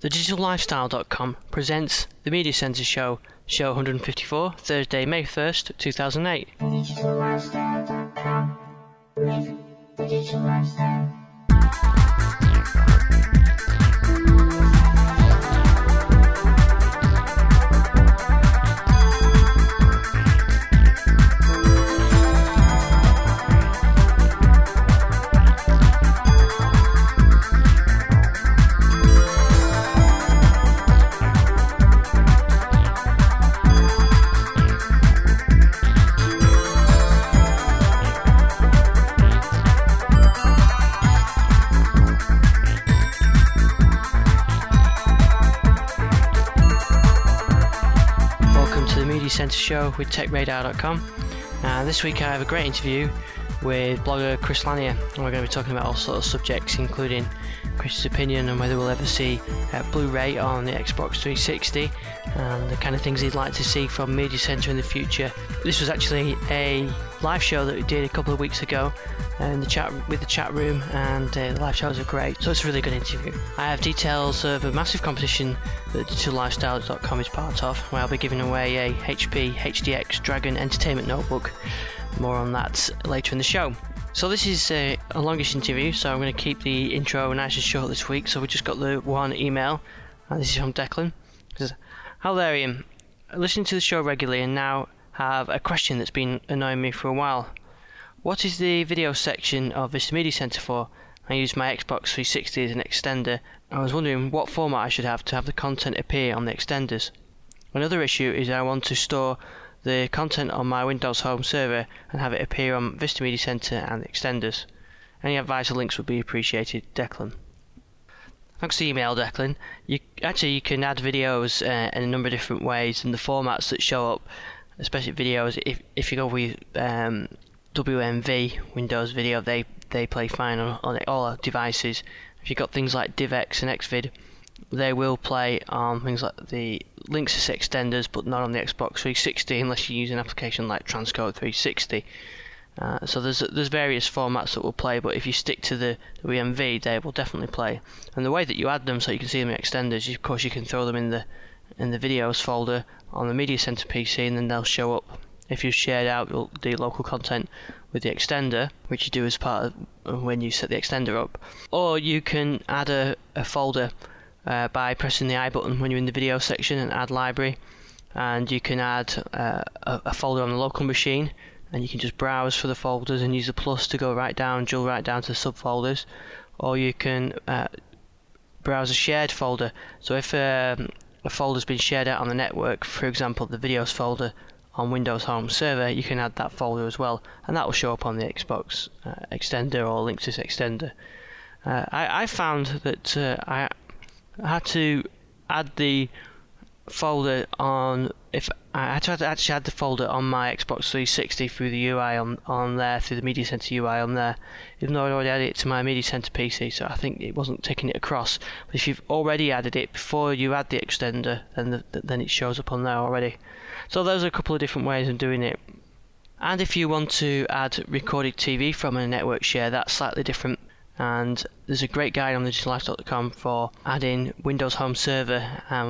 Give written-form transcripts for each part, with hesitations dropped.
TheDigitalLifestyle.com presents the Media Centre Show, show 154, Thursday, May 1st, 2008. TheDigitalLifestyle.com with The Digital Lifestyle. Centre Show with TechRadar.com. This week I have a great interview with blogger Chris Lanier, and we're going to be talking about all sorts of subjects, including Chris's opinion on whether we'll ever see Blu-ray on the Xbox 360 and the kind of things he'd like to see from Media Centre in the future. This was actually a live show that we did a couple of weeks ago in the chat room, and the live shows are great, so it's a really good interview. I have details of a massive competition that DigitalLifestyle.com is part of, where I'll be giving away a HP HDX Dragon Entertainment Notebook. More on that later in the show. So this is a longish interview, so I'm going to keep the intro nice and short this week. So we just got the one email, and this is from Declan. It says, "Hello there, Ian. I listen to the show regularly and now have a question that's been annoying me for a while. What is the video section of Vista Media Centre for? I use my Xbox 360 as an extender. I was wondering what format I should have to have the content appear on the extenders. Another issue is I want to store the content on my Windows Home server and have it appear on Vista Media Centre and the extenders. Any advice or links would be appreciated, Declan." Thanks for the email, Declan. You can add videos in a number of different ways, and the formats that show up, especially videos, if you go with WMV, Windows Video, they play fine on all our devices. If you've got things like DivX and Xvid, they will play on things like the Linksys extenders, but not on the Xbox 360 unless you use an application like Transcode 360. So there's various formats that will play, but if you stick to the WMV, they will definitely play. And the way that you add them, so you can see them in extenders, of course you can throw them in the videos folder on the Media Centre PC, and then they'll show up. If you've shared out the local content with the extender, which you do as part of when you set the extender up, or you can add a folder by pressing the I button when you're in the video section and add library, and you can add a folder on the local machine, and you can just browse for the folders and use the plus to go drill right down to the subfolders, or you can browse a shared folder. So if a folder's been shared out on the network, for example the videos folder on Windows Home server, you can add that folder as well, and that will show up on the Xbox extender or Linksys extender. I found that I had to add the folder on, if I had to actually add the folder on my Xbox 360 through the UI on there, through the Media Centre UI on there, even though I'd already added it to my Media Centre PC, so I think it wasn't taking it across. But if you've already added it before you add the extender, then it shows up on there already. So those are a couple of different ways of doing it. And if you want to add recorded TV from a network share, that's slightly different. And there's a great guide on TheDigitalLifestyle.com for adding Windows Home Server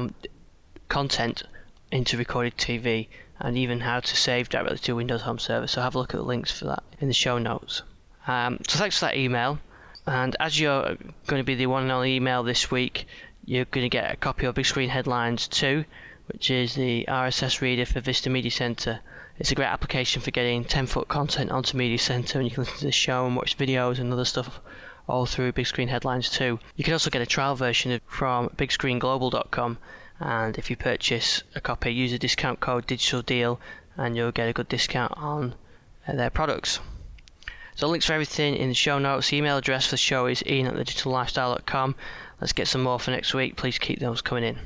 content into recorded TV, and even how to save directly to Windows Home Server. So have a look at the links for that in the show notes. So thanks for that email. And as you're going to be the one and only email this week, you're going to get a copy of Big Screen Headlines 2, which is the RSS reader for Vista Media Centre. It's a great application for getting 10-foot content onto Media Centre, and you can listen to the show and watch videos and other stuff all through Big Screen Headlines 2. You can also get a trial version from BigScreenGlobal.com, and if you purchase a copy, use the discount code DigitalDeal and you'll get a good discount on their products. So links for everything in the show notes. The email address for the show is ian@thedigitalLifestyle.com. Let's get some more for next week. Please keep those coming in.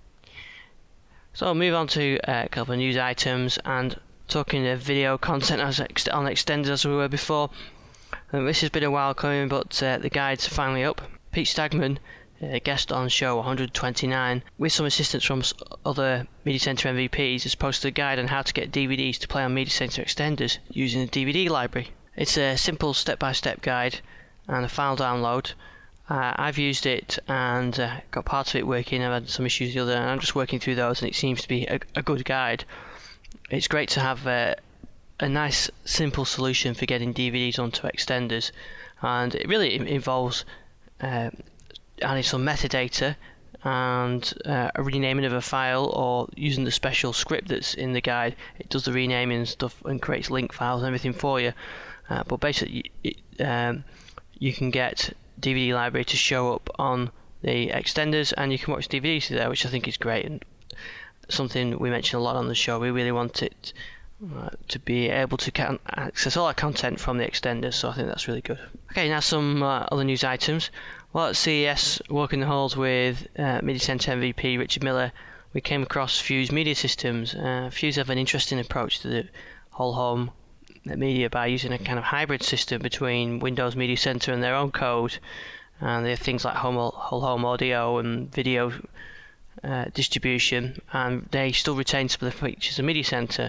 So I'll move on to a couple of news items, and talking of video content on extenders as we were before. This has been a while coming, but the guides are finally up. Pete Stagman, guest on show 129, with some assistance from other Media Centre MVPs, has posted a guide on how to get DVDs to play on Media Centre extenders using a DVD library. It's a simple step-by-step guide and a file download, I've used it and got part of it working. I've had some issues the other, and I'm just working through those, and it seems to be a good guide. It's great to have a nice simple solution for getting DVDs onto extenders, and it really involves adding some metadata and a renaming of a file, or using the special script that's in the guide. It does the renaming and stuff and creates link files and everything for you, but basically you can get DVD library to show up on the extenders, and you can watch DVDs there, which I think is great, and something we mention a lot on the show. We really want it to be able to access all our content from the extenders, so I think that's really good. Okay, now some other news items. Well, at CES, walking the halls with Media Centre MVP Richard Miller, we came across Fuse Media Systems. Fuse have an interesting approach to the whole home media by using a kind of hybrid system between Windows Media Center and their own code, and they have things like whole home audio and video distribution, and they still retain some of the features of Media Center.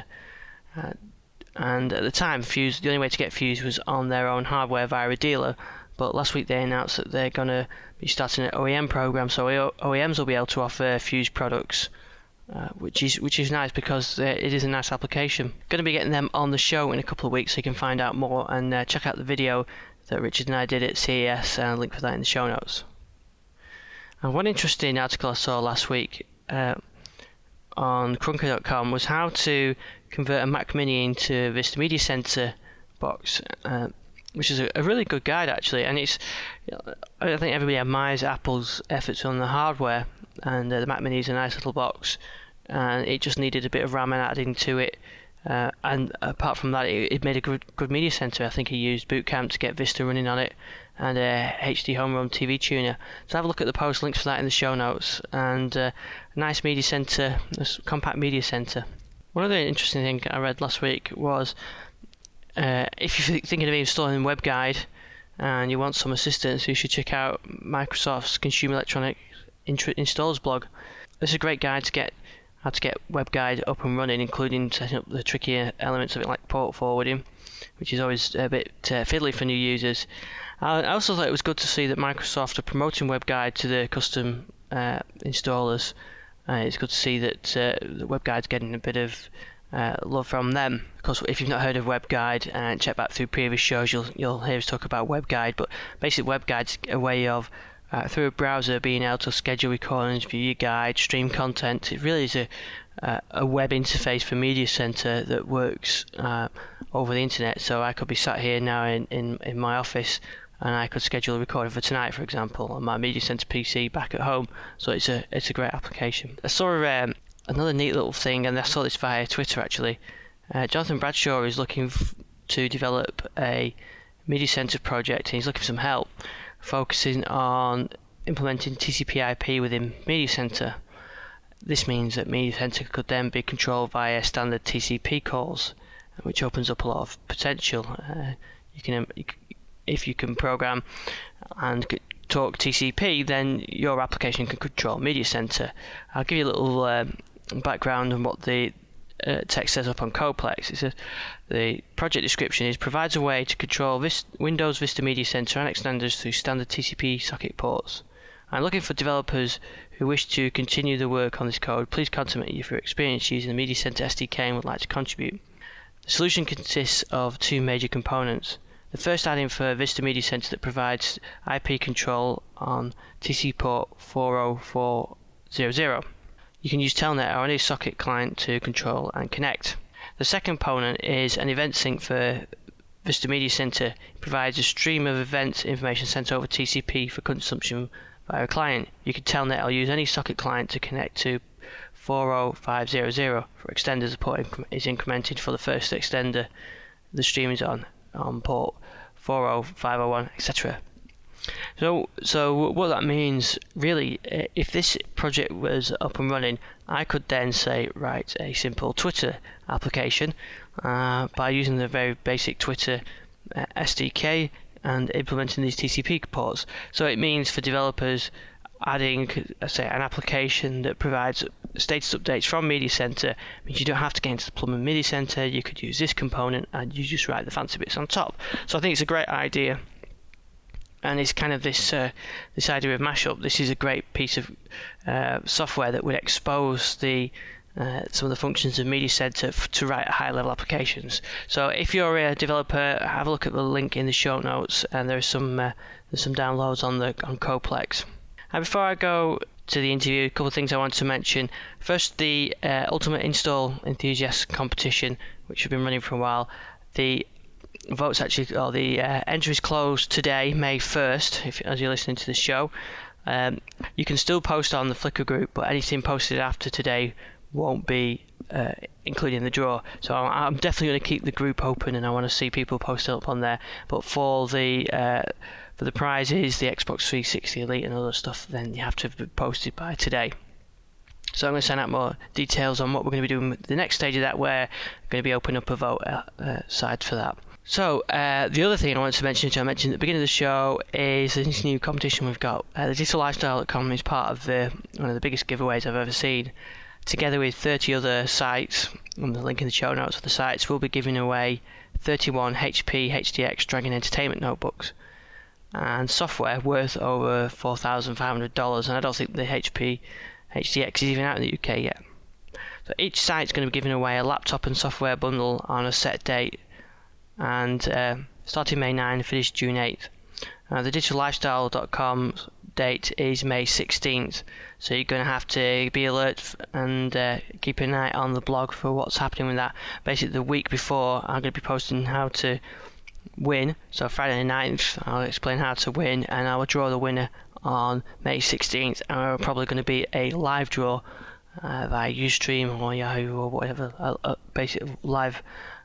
And at the time, Fuse, the only way to get Fuse was on their own hardware via a dealer, but last week they announced that they're going to be starting an OEM program, so OEMs will be able to offer Fuse products, which is nice, because it is a nice application. Going to be getting them on the show in a couple of weeks, so you can find out more and check out the video that Richard and I did at CES, and I'll link for that in the show notes. And one interesting article I saw last week on Krunker.com was how to convert a Mac Mini into Vista Media Center box, which is a really good guide actually, and I think everybody admires Apple's efforts on the hardware, and the Mac Mini is a nice little box, and it just needed a bit of RAM adding to it, and apart from that, it made a good media center. I think he used Boot Camp to get Vista running on it, and a HD Home Run TV tuner. So have a look at the post, links for that in the show notes, and a nice media center, this compact media center. One other interesting thing I read last week was if you're thinking of installing WebGuide and you want some assistance, you should check out Microsoft's Consumer Electronics Installs blog. This is a great guide to how to get WebGuide up and running, including setting up the trickier elements of it like port forwarding, which is always a bit fiddly for new users. I also thought it was good to see that Microsoft are promoting WebGuide to the custom installers. It's good to see that the WebGuide's getting a bit of love from them. Of course, if you've not heard of WebGuide, and check back through previous shows, you'll hear us talk about WebGuide. But basically, WebGuide's a way of through a browser being able to schedule recordings, view your guide, stream content. It really is a web interface for Media Center that works over the internet. So I could be sat here now in my office, and I could schedule a recording for tonight, for example, on my Media Center PC back at home. So it's a great application. I saw another neat little thing, and I saw this via Twitter actually. Jonathan Bradshaw is looking to develop a Media Center project, and he's looking for some help, focusing on implementing TCP/IP within Media Center. This means that Media Center could then be controlled via standard TCP calls, which opens up a lot of potential. If you can program and talk TCP, then your application can control Media Center. I'll give you a little background on what the text says up on Coplex. It says the project description provides a way to control Windows Vista Media Center and extenders through standard TCP socket ports. I'm looking for developers who wish to continue the work on this code. Please contact me if you're experienced using the Media Center SDK and would like to contribute. The solution consists of two major components. The first add-in for Vista Media Center that provides IP control on TCP port 40400. You can use Telnet or any socket client to control and connect. The second component is an event sync for Vista Media Center. It provides a stream of event information sent over TCP for consumption by a client. You can Telnet or use any socket client to connect to 40500. For extenders, the port is incremented for the first extender the stream is on port 40501, etc. So what that means really, if this project was up and running, I could then say write a simple Twitter application by using the very basic Twitter SDK and implementing these TCP ports. So it means for developers adding, say, an application that provides status updates from Media Center means you don't have to get into the plumbing Media Center. You could use this component and you just write the fancy bits on top. So I think it's a great idea. And it's kind of this idea of mashup. This is a great piece of software that would expose some of the functions of Media Center to write high-level applications. So if you're a developer, have a look at the link in the show notes, and there's some downloads on Coplex. And before I go to the interview, a couple of things I want to mention. First, the Ultimate Install Enthusiast competition, which has been running for a while. The votes the entries closed today, May 1st, as you're listening to the show. You can still post on the Flickr group, but anything posted after today won't be included in the draw. So I'm definitely going to keep the group open, and I want to see people post up on there. But for the prizes, the Xbox 360 Elite and other stuff, then you have to have it posted by today. So I'm going to send out more details on what we're going to be doing with the next stage of that, where we're going to be opening up a vote side for that. So the other thing I wanted to mention, which I mentioned at the beginning of the show, is this new competition we've got. The DigitalLifestyle.com is part of one of the biggest giveaways I've ever seen. Together with 30 other sites, on the link in the show notes for the sites, we'll be giving away 31 HP HDX Dragon Entertainment notebooks and software worth over $4,500, and I don't think the HP HDX is even out in the UK yet. So each site's going to be giving away a laptop and software bundle on a set date, and starting May 9 and finish June 8th. The DigitalLifestyle.com date is May 16th, so you're going to have to be alert and keep an eye on the blog for what's happening with that. Basically, the week before, I'm going to be posting how to win. So Friday the 9th, I'll explain how to win, and I will draw the winner on May 16th, and we're probably going to be a live draw via Ustream or Yahoo or whatever, basic live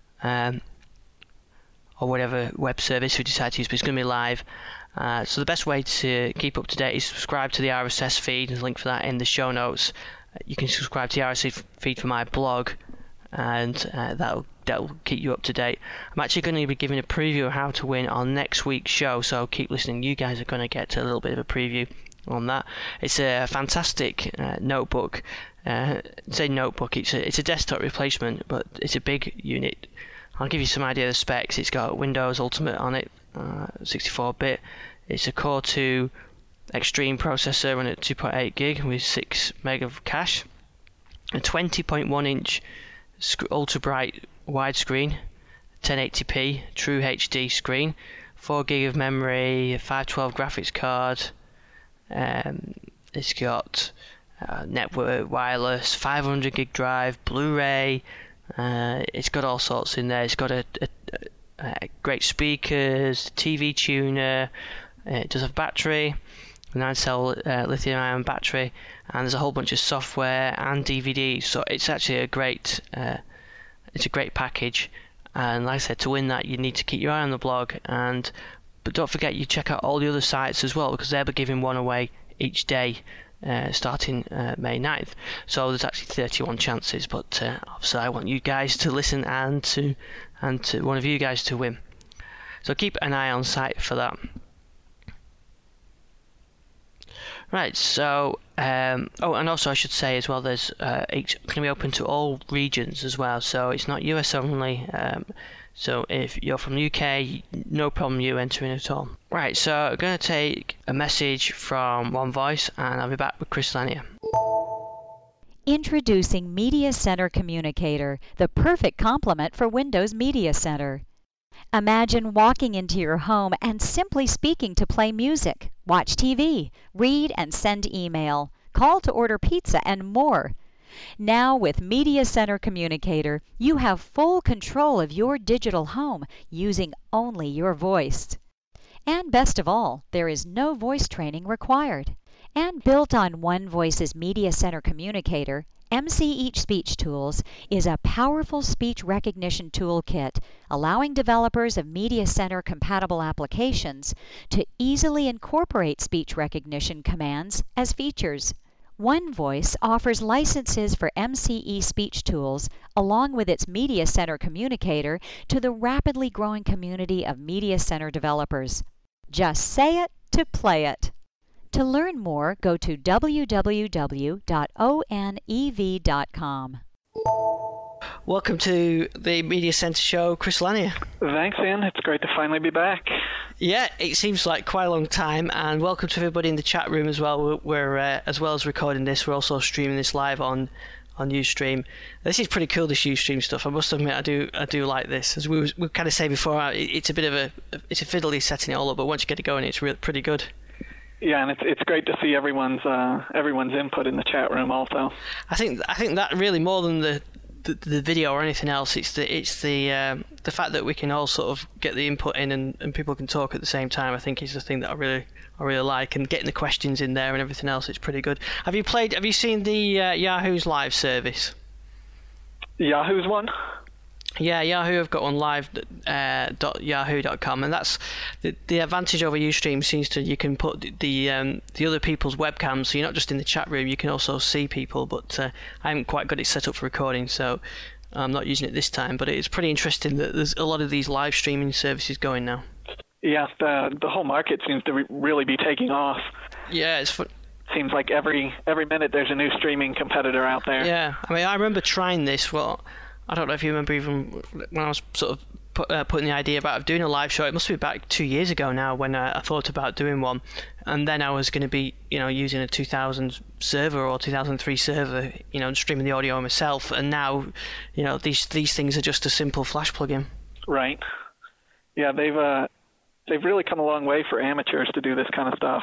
or whatever web service we decide to use, but it's going to be live. So the best way to keep up to date is subscribe to the RSS feed. There's a link for that in the show notes. You can subscribe to the RSS feed for my blog, and that'll keep you up to date. I'm actually going to be giving a preview of how to win on next week's show, so keep listening. You guys are going to get a little bit of a preview on that. It's a fantastic notebook. Say notebook, it's a desktop replacement, but it's a big unit. I'll give you some idea of the specs. It's got Windows Ultimate on it, 64-bit. It's a Core 2 Extreme processor running at 2.8 gig with 6 meg of cache, a 20.1-inch ultra bright widescreen, 1080p True HD screen, 4 gig of memory, a 512 graphics card. It's got network wireless, 500 gig drive, Blu-ray. It's got all sorts in there. It's got a great speakers, TV tuner. It does have battery, a 9-cell lithium-ion battery, and there's a whole bunch of software and DVDs. So it's actually a great package. And like I said, to win that, you need to keep your eye on the blog, but don't forget you check out all the other sites as well, because they'll be giving one away each day. Starting May 9th, so there's actually 31 chances, but obviously I want you guys to listen and to one of you guys to win, so keep an eye on site for that. Right, so and also I should say as well, there's it's going to be open to all regions as well, so it's not US only. So if you're from the UK, no problem you entering at all. Right, so I'm going to take a message from One Voice, and I'll be back with Chris Lanier. Introducing Media Center Communicator, the perfect complement for Windows Media Center. Imagine walking into your home and simply speaking to play music, watch TV, read and send email, call to order pizza, and more. Now with Media Center Communicator, you have full control of your digital home using only your voice. And best of all, there is no voice training required. And built on One Voice's Media Center Communicator, MC Speech Tools is a powerful speech recognition toolkit allowing developers of Media Center compatible applications to easily incorporate speech recognition commands as features. One Voice offers licenses for MCE Speech Tools along with its Media Center Communicator to the rapidly growing community of Media Center developers. Just say it to play it. To learn more, go to www.onev.com. welcome to the Media Centre show, Chris Lanier. Thanks, Ian. It's great to finally be back. Yeah, it seems like quite a long time, and welcome to everybody in the chat room as well. We're as well as recording this, we're also streaming this live on Ustream. This is pretty cool, this Ustream stuff. I must admit, I do like this. As we kind of say before, it's a bit of it's a fiddly setting it all up, but once you get it going, it's pretty good. Yeah, and it's great to see everyone's input in the chat room also. I think that really, more than the video or anything else, it's the fact that we can all sort of get the input in and people can talk at the same time. I think is the thing that I really like, and getting the questions in there and everything else. It's pretty good. Have you seen the Yahoo's live service? Yahoo's one? Yeah, Yahoo have got one live .yahoo.com, and that's the advantage over Ustream. Seems to you can put the other people's webcams, so you're not just in the chat room. You can also see people, but I haven't quite got it set up for recording, so I'm not using it this time. But it's pretty interesting that there's a lot of these live streaming services going now. Yeah, the whole market seems to really be taking off. Yeah, it's fun. Seems like every minute there's a new streaming competitor out there. Yeah, I mean, I remember trying this. Well, I don't know if you remember, even when I was sort of putting the idea about doing a live show. It must be back 2 years ago now when I thought about doing one, and then I was going to be using a 2000 server or 2003 server, streaming the audio myself. And now, these things are just a simple Flash plugin. Right. Yeah, they've really come a long way for amateurs to do this kind of stuff.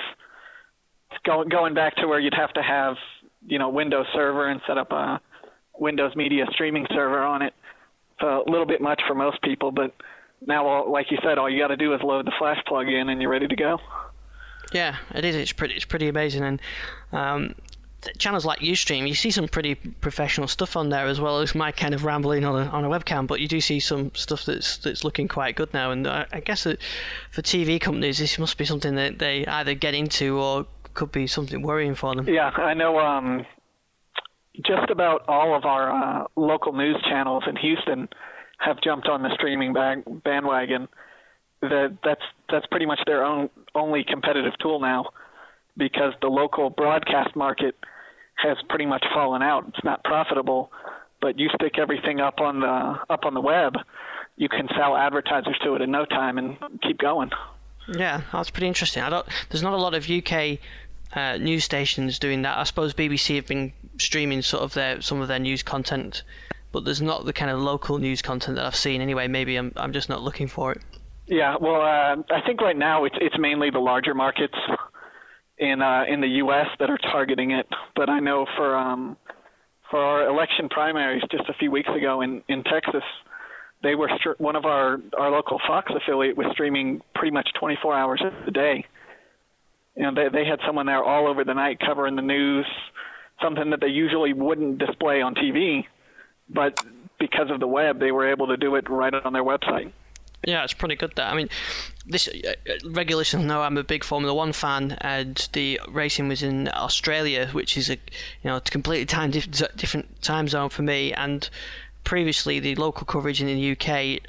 Going back to where you'd have to have Windows Server and set up a Windows Media streaming server on it. It's a little bit much for most people, but now, like you said, all you got to do is load the Flash plug-in and you're ready to go. Yeah, it is. It's pretty amazing, and channels like Ustream, you see some pretty professional stuff on there, as well as my kind of rambling on a webcam. But you do see some stuff that's looking quite good now, and I guess that for TV companies, this must be something that they either get into or could be something worrying for them. Yeah, I know. Just about all of our local news channels in Houston have jumped on the streaming bandwagon. That's pretty much their only competitive tool now, because the local broadcast market has pretty much fallen out. It's not profitable, but you stick everything up on the web, you can sell advertisers to it in no time and keep going. Yeah, that's pretty interesting. There's not a lot of UK news stations doing that. I suppose BBC have been streaming sort of some of their news content, but there's not the kind of local news content that I've seen anyway. Maybe I'm just not looking for it. Yeah, well, I think right now it's mainly the larger markets in the U.S. that are targeting it. But I know for our election primaries just a few weeks ago in Texas, they were one of our local Fox affiliate was streaming pretty much 24 hours a day. They had someone there all over the night covering the news, something that they usually wouldn't display on TV, but because of the web, they were able to do it right on their website. Yeah, it's pretty good. That, I mean, this regular listeners know I'm a big Formula One fan, and the racing was in Australia, which is a completely different time zone for me. And previously, the local coverage in the UK,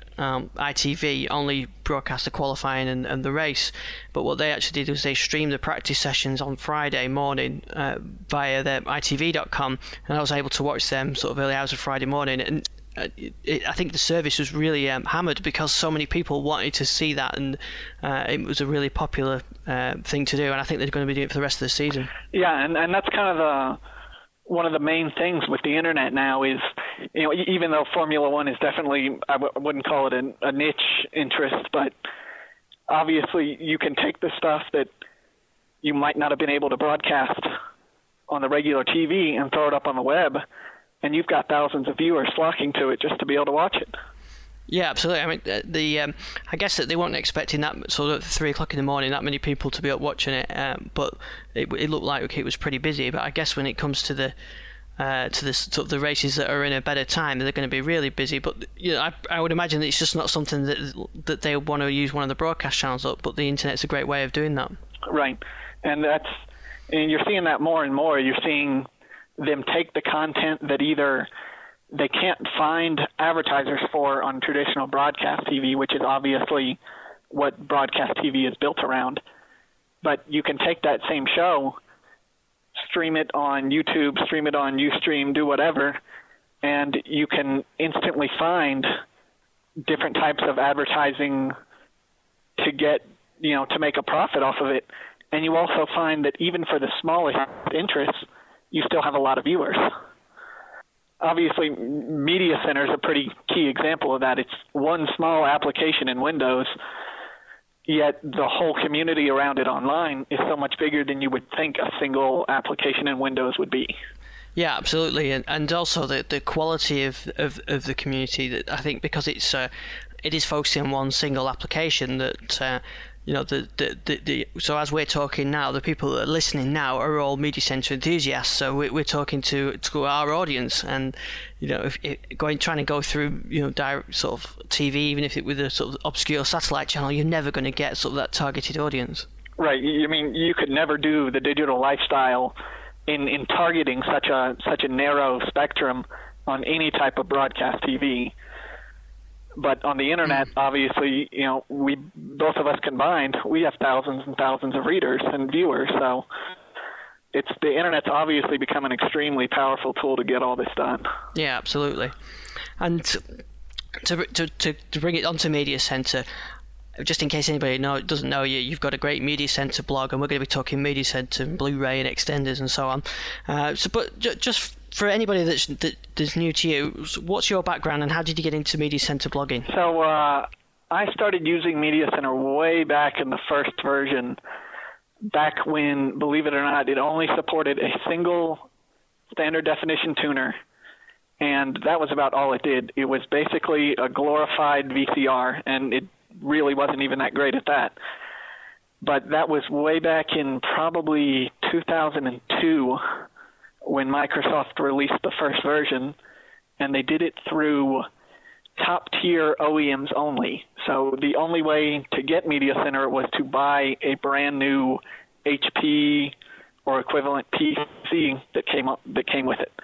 ITV, only broadcast the qualifying and the race. But what they actually did was they streamed the practice sessions on Friday morning via their ITV.com, and I was able to watch them sort of early hours of Friday morning. And I think the service was really hammered because so many people wanted to see that, and it was a really popular thing to do. And I think they're going to be doing it for the rest of the season. Yeah, and that's kind of one of the main things with the internet now is, even though Formula One is definitely, I wouldn't call it a niche interest, but obviously you can take the stuff that you might not have been able to broadcast on the regular TV and throw it up on the web, and you've got thousands of viewers flocking to it just to be able to watch it. Yeah, absolutely. I mean, I guess that they weren't expecting that sort of 3 o'clock in the morning, that many people to be up watching it. But it looked like it was pretty busy. But I guess when it comes to the sort of the races that are in a better time, they're going to be really busy. But I would imagine that it's just not something that they want to use one of the broadcast channels up. But the internet's a great way of doing that. Right, and you're seeing that more and more. You're seeing them take the content that either they can't find advertisers for on traditional broadcast TV, which is obviously what broadcast TV is built around. But you can take that same show, stream it on YouTube, stream it on Ustream, do whatever, and you can instantly find different types of advertising to get, to make a profit off of it. And you also find that even for the smallest interests, you still have a lot of viewers. Obviously, Media Center is a pretty key example of that. It's one small application in Windows, yet the whole community around it online is so much bigger than you would think a single application in Windows would be. Yeah, absolutely, and also the quality of the community, that I think, because it is focusing on one single application, that so as we're talking now, the people that are listening now are all Media Center enthusiasts. So we're talking to our audience, and if trying to go through direct sort of TV, even if it with a sort of obscure satellite channel, you're never going to get sort of that targeted audience. Right. I mean, you could never do the digital lifestyle in targeting such a narrow spectrum on any type of broadcast TV. But on the internet, obviously, we both of us combined, we have thousands and thousands of readers and viewers. So the internet's obviously become an extremely powerful tool to get all this done. Yeah, absolutely. And to bring it onto Media Center, just in case anybody doesn't know you've got a great Media Center blog, and we're going to be talking Media Center and Blu-ray and extenders and so on. But just for anybody that's new to you, what's your background and how did you get into Media Center blogging? So I started using Media Center way back in the first version, back when, believe it or not, it only supported a single standard definition tuner, and that was about all it did. It was basically a glorified VCR, and it really wasn't even that great at that. But that was way back in probably 2002 when Microsoft released the first version, and they did it through top-tier OEMs only. So the only way to get Media Center was to buy a brand new HP or equivalent PC that came with it.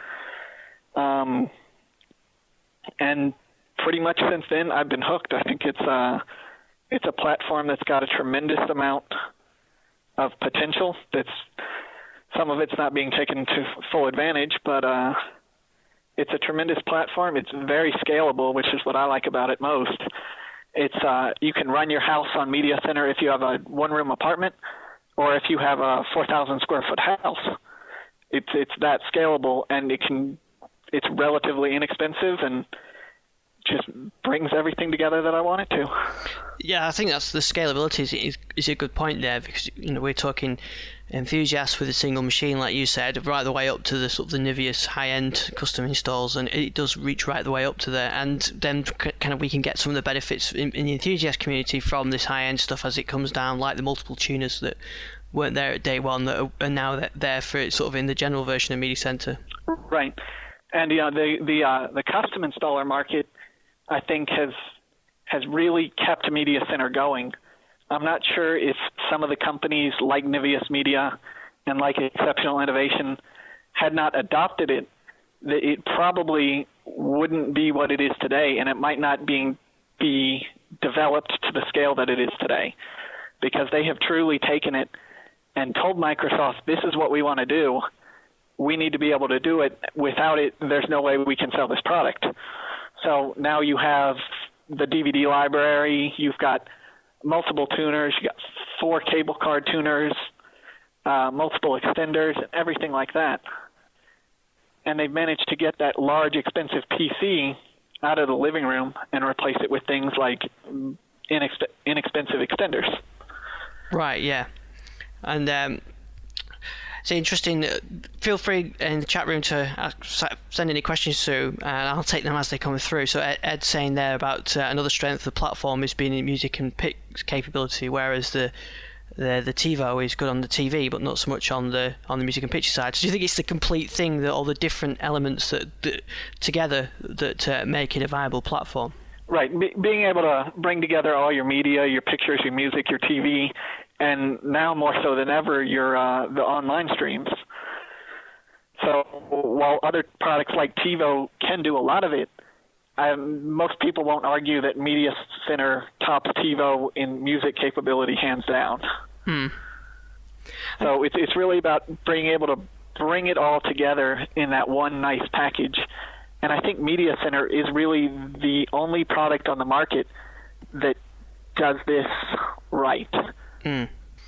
And pretty much since then, I've been hooked. I think it's a platform that's got a tremendous amount of potential. Some of it's not being taken to full advantage, but it's a tremendous platform. It's very scalable, which is what I like about it most. It's you can run your house on Media Center if you have a one-room apartment, or if you have a 4,000 square foot house. It's that scalable, and it's relatively inexpensive and just brings everything together that I want it to. Yeah, I think that's the scalability is a good point there, because we're talking enthusiasts with a single machine, like you said, right the way up to the sort of the Niveus high-end custom installs, and it does reach right the way up to there. And then kind of we can get some of the benefits in the enthusiast community from this high-end stuff as it comes down, like the multiple tuners that weren't there at day one that are now there for it, sort of in the general version of Media Center. Right, and the custom installer market, I think, has really kept Media Center going. I'm not sure if some of the companies like Niveus Media and like Exceptional Innovation had not adopted it, it probably wouldn't be what it is today, and it might not be developed to the scale that it is today, because they have truly taken it and told Microsoft, this is what we want to do. We need to be able to do it. Without it, there's no way we can sell this product. So now you have the DVD library, you've got multiple tuners, you got 4 cable card tuners, multiple extenders, and everything like that. And they've managed to get that large, expensive PC out of the living room and replace it with things like inexpensive extenders. Right, yeah. And it's interesting. Feel free in the chat room to send any questions through, and I'll take them as they come through. So Ed's saying there about another strength of the platform is being in music and pick capability, whereas the TiVo is good on the TV, but not so much on the music and picture side. So do you think it's the complete thing, that all the different elements that together that make it a viable platform? Right, being able to bring together all your media, your pictures, your music, your TV, and now more so than ever, the online streams. So while other products like TiVo can do a lot of it, most people won't argue that Media Center tops TiVo in music capability hands down. So it's really about being able to bring it all together in that one nice package And I think Media Center is really the only product on the market that does this right. And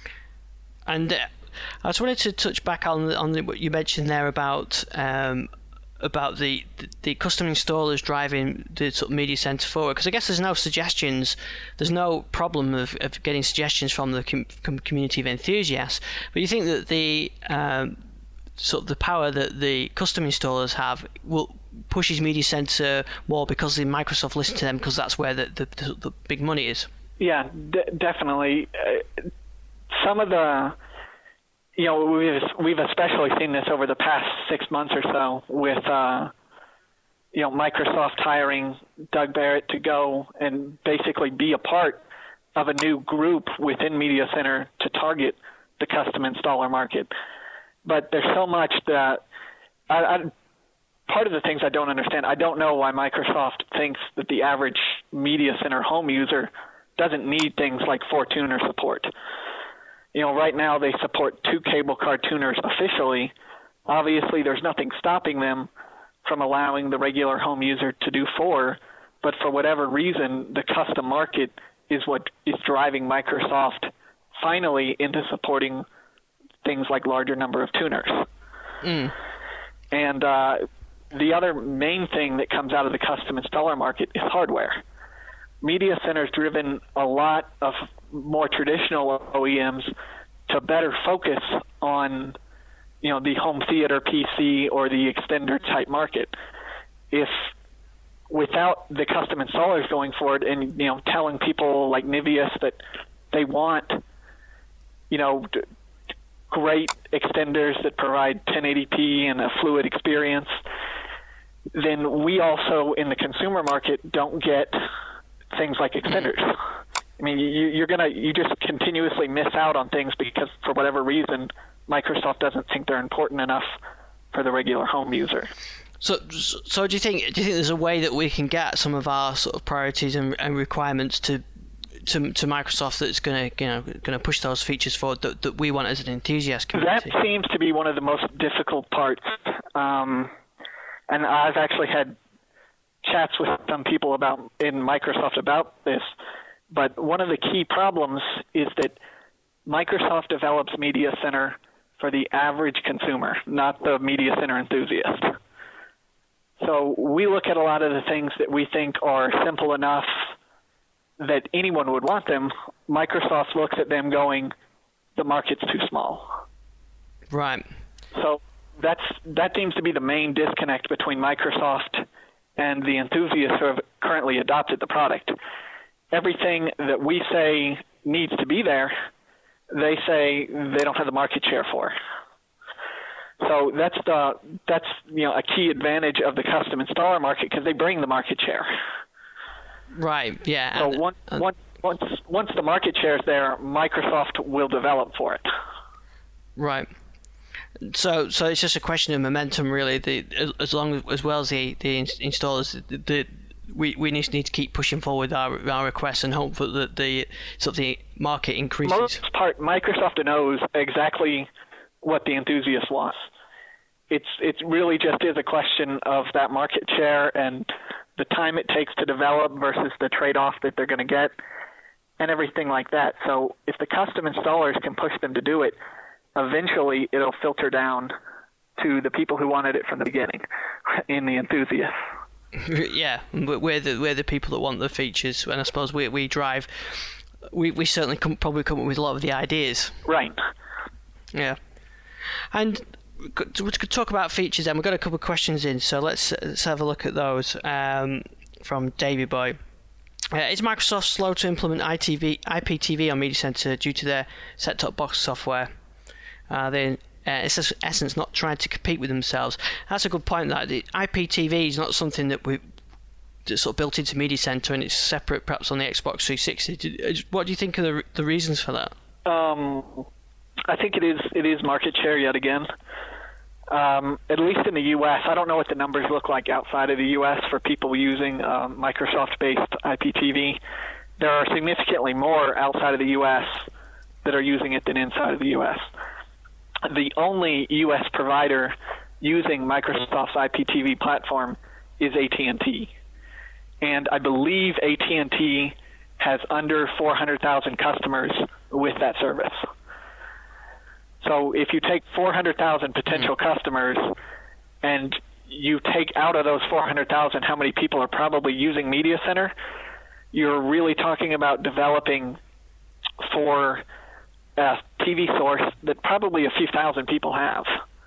I just wanted to touch back on what you mentioned there about the custom installers driving the sort of Media Center forward, because I guess there's no problem of getting suggestions from the community of enthusiasts, but you think that the sort of the power that the custom installers have pushes Media Center more because Microsoft listen to them, because that's where the big money is. Yeah, definitely. Some of the, we've especially seen this over the past 6 months or so with, Microsoft hiring Doug Barrett to go and basically be a part of a new group within Media Center to target the custom installer market. But there's so much that part of the things I don't understand. I don't know why Microsoft thinks that the average Media Center home user doesn't need things like 4-tuner support. Right now they support 2 cable car tuners officially. Obviously, there's nothing stopping them from allowing the regular home user to do 4, but for whatever reason, the custom market is what is driving Microsoft finally into supporting things like larger number of tuners. And the other main thing that comes out of the custom installer market is hardware. Media Center's driven a lot of more traditional OEMs to better focus on, the home theater PC or the extender type market. If without the custom installers going forward and, telling people like Nivius that they want, great extenders that provide 1080p and a fluid experience, then we also in the consumer market don't get things like extenders. I mean, you just continuously miss out on things because for whatever reason, Microsoft doesn't think they're important enough for the regular home user. So do you think there's a way that we can get some of our sort of priorities and requirements to Microsoft that's going to push those features forward that we want as an enthusiast community? That seems to be one of the most difficult parts. And I've actually had chats with some people in Microsoft about this. But one of the key problems is that Microsoft develops Media Center for the average consumer, not the Media Center enthusiast. So we look at a lot of the things that we think are simple enough that anyone would want them. Microsoft looks at them going, the market's too small. Right. So that seems to be the main disconnect between Microsoft and the enthusiasts who have currently adopted the product. Everything that we say needs to be there, they say they don't have the market share for. So that's a key advantage of the custom installer market because they bring the market share. Right. Yeah. So once the market share is there, Microsoft will develop for it. Right. So it's just a question of momentum, really. As well as the installers, we need to keep pushing forward our requests and hope that the market increases. Most part, Microsoft knows exactly what the enthusiast wants. It really just is a question of that market share and the time it takes to develop versus the trade-off that they're going to get and everything like that. So if the custom installers can push them to do it, eventually it'll filter down to the people who wanted it from the beginning in the enthusiasts. Yeah, we're the people that want the features, and I suppose we drive. We certainly probably come up with a lot of the ideas. Right. Yeah, and we could talk about features. Then we've got a couple of questions in, so let's have a look at those. From Davey Boy, is Microsoft slow to implement IPTV on Media Center due to their set-top box software? They it's in essence not trying to compete with themselves. That's a good point. That the IPTV is not something that's sort of built into Media Center, and it's separate perhaps on the Xbox 360. What do you think are the reasons for that? I think it is market share yet again. At least in the U.S. I don't know what the numbers look like outside of the U.S. for people using Microsoft-based IPTV. There are significantly more outside of the U.S. that are using it than inside of the U.S. The only U.S. provider using Microsoft's IPTV platform is AT&T. And I believe AT&T has under 400,000 customers with that service. So if you take 400,000 potential customers and you take out of those 400,000 how many people are probably using Media Center, you're really talking about developing for a TV source that probably a few thousand people have.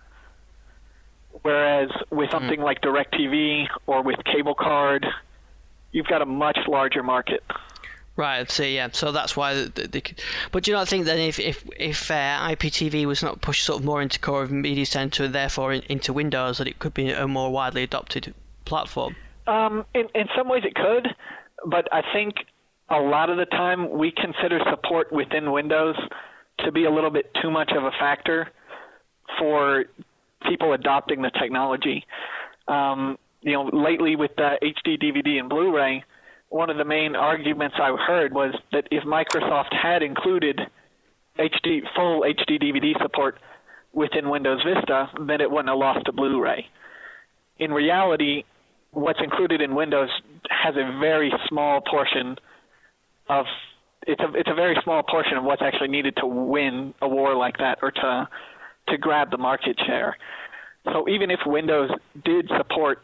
Whereas with something like DirecTV or with cable card, you've got a much larger market. Right, I see, yeah. So that's why they could. But do you not think that if IPTV was not pushed sort of more into core of Media Center and therefore into Windows, that it could be a more widely adopted platform? In some ways it could, but I think a lot of the time we consider support within Windows to be a little bit too much of a factor for people adopting the technology. Lately with the HD DVD and Blu-ray, one of the main arguments I heard was that if Microsoft had included full HD DVD support within Windows Vista, then it wouldn't have lost to Blu-ray. In reality, what's included in Windows has a very small portion of it's a very small portion of what's actually needed to win a war like that or to grab the market share. So even if Windows did support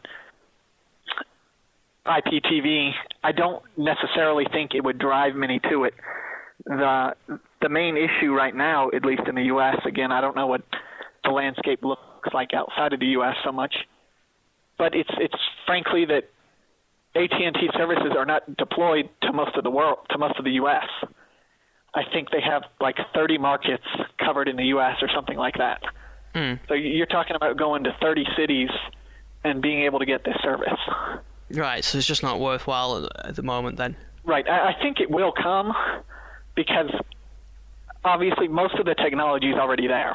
IPTV, I don't necessarily think it would drive many to it. The main issue right now, at least in the U.S., again, I don't know what the landscape looks like outside of the U.S. so much, but it's frankly that AT&T services are not deployed to most of the world, to most of the U.S. I think they have like 30 markets covered in the U.S. or something like that. So you're talking about going to 30 cities and being able to get this service. Right, so it's just not worthwhile at the moment then. Right, I think it will come because obviously most of the technology is already there.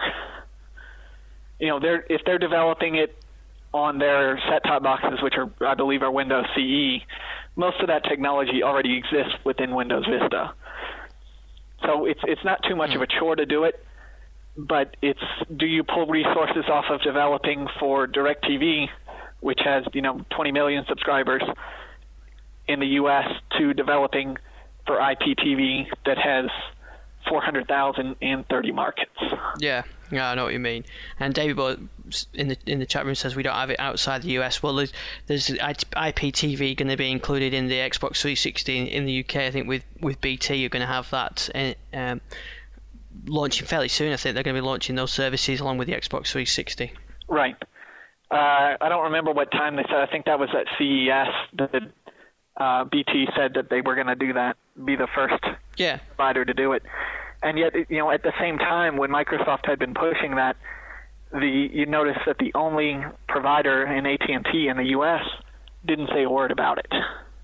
If they're developing it on their set-top boxes, which I believe are Windows CE, most of that technology already exists within Windows Vista. So it's not too much of a chore to do it, but do you pull resources off of developing for DirecTV, which has 20 million subscribers in the U.S., to developing for IPTV that has 400,000 in 30 markets. Yeah, I know what you mean. And David Boy in the chat room says we don't have it outside the US. Well, there's IPTV going to be included in the Xbox 360 in the UK. I think with BT you're going to have that launching fairly soon. I think they're going to be launching those services along with the Xbox 360. Right. I don't remember what time they said. I think that was at CES that BT said that they were going to do that, be the first provider to do it. And yet, at the same time, when Microsoft had been pushing that, you notice that the only provider in AT&T in the U.S. didn't say a word about it.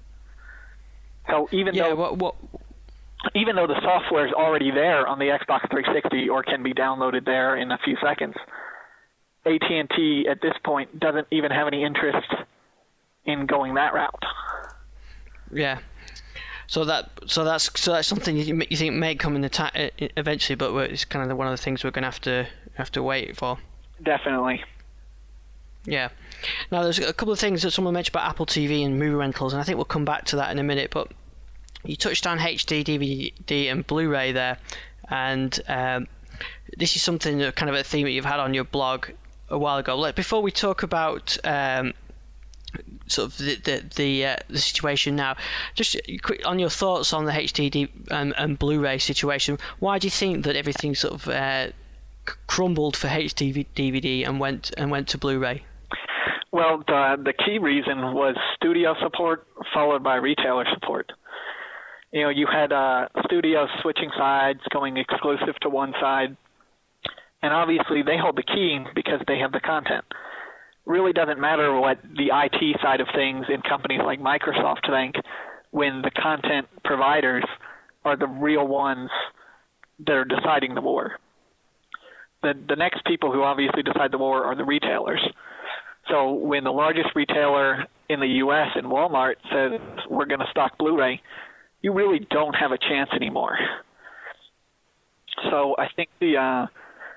So even though the software is already there on the Xbox 360 or can be downloaded there in a few seconds, AT&T at this point doesn't even have any interest in going that route. Yeah. So that's something you think may come in eventually, but it's kind of one of the things we're going to have to wait for. Definitely. Yeah. Now there's a couple of things that someone mentioned about Apple TV and movie rentals, and I think we'll come back to that in a minute. But you touched on HD, DVD, and Blu-ray there, and this is something kind of a theme that you've had on your blog a while ago. Before we talk about sort of the situation now, just quick on your thoughts on the HD and Blu-ray situation. Why do you think that everything sort of crumbled for HD DVD and went to Blu-ray? Well, the key reason was studio support followed by retailer support. You had studios switching sides, going exclusive to one side, and obviously they hold the key because they have the content. Really doesn't matter what the IT side of things in companies like Microsoft think when the content providers are the real ones that are deciding the war. The next people who obviously decide the war are the retailers. So when the largest retailer in the U.S. in Walmart says we're going to stock Blu-ray, you really don't have a chance anymore. So I think the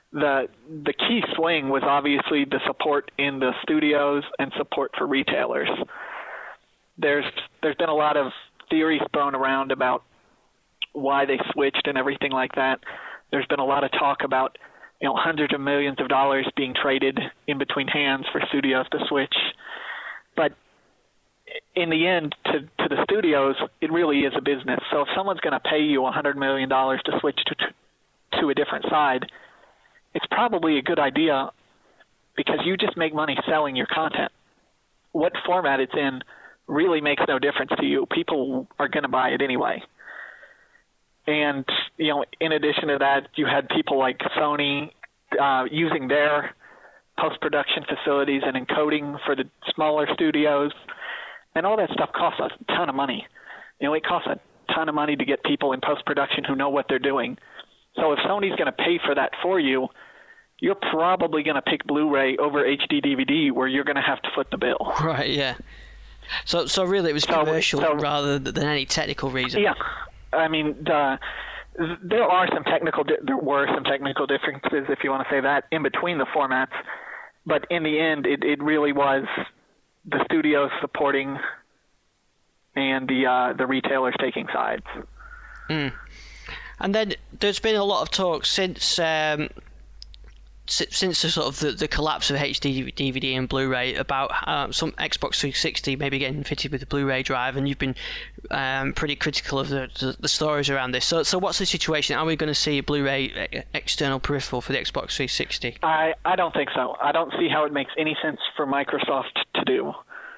the key swing was obviously the support in the studios and support for retailers. There's been a lot of theories thrown around about why they switched and everything like that. There's been a lot of talk about hundreds of millions of dollars being traded in between hands for studios to switch. But in the end, to the studios, it really is a business. So if someone's going to pay you $100 million to switch to a different side, it's probably a good idea because you just make money selling your content. What format it's in really makes no difference to you. People are going to buy it anyway. And, in addition to that, you had people like Sony using their post-production facilities and encoding for the smaller studios. And all that stuff costs a ton of money. It costs a ton of money to get people in post-production who know what they're doing. So if Sony's going to pay for that for you, you're probably going to pick Blu-ray over HD DVD, where you're going to have to foot the bill. Right, yeah. So really it was commercial rather than any technical reason. Yeah. I mean, there were some technical differences, if you want to say that, in between the formats. But in the end, it really was the studios supporting and the retailers taking sides. Mm. And then there's been a lot of talk since the sort of the collapse of HD DVD and Blu-ray about some Xbox 360 maybe getting fitted with a Blu-ray drive, and you've been pretty critical of the stories around this. So what's the situation? Are we going to see a Blu-ray external peripheral for the Xbox 360? I don't think so. I don't see how it makes any sense for Microsoft to do.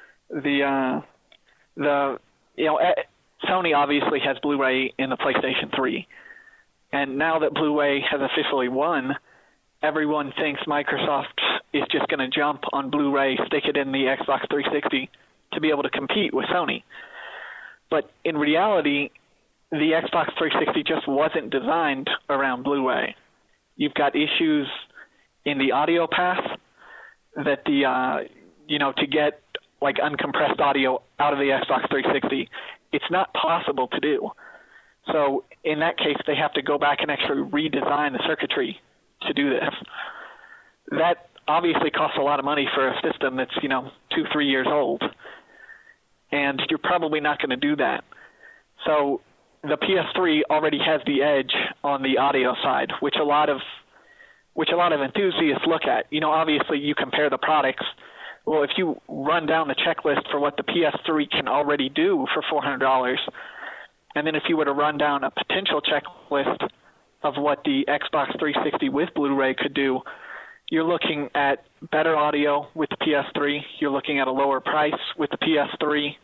Sony obviously has Blu-ray in the PlayStation 3, and now that Blu-ray has officially won, everyone thinks Microsoft is just going to jump on Blu-ray, stick it in the Xbox 360 to be able to compete with Sony. But in reality, the Xbox 360 just wasn't designed around Blu-ray. You've got issues in the audio path that to get like uncompressed audio out of the Xbox 360, it's not possible to do. So in that case, they have to go back and actually redesign the circuitry to do this. That obviously costs a lot of money for a system that's 2-3 years old, and you're probably not going to do that. So the PS3 already has the edge on the audio side, which a lot of enthusiasts look at. Obviously you compare the products. Well, if you run down the checklist for what the PS3 can already do for $400, and then if you were to run down a potential checklist of what the Xbox 360 with Blu-ray could do, you're looking at better audio with the PS3. You're looking at a lower price with the PS3.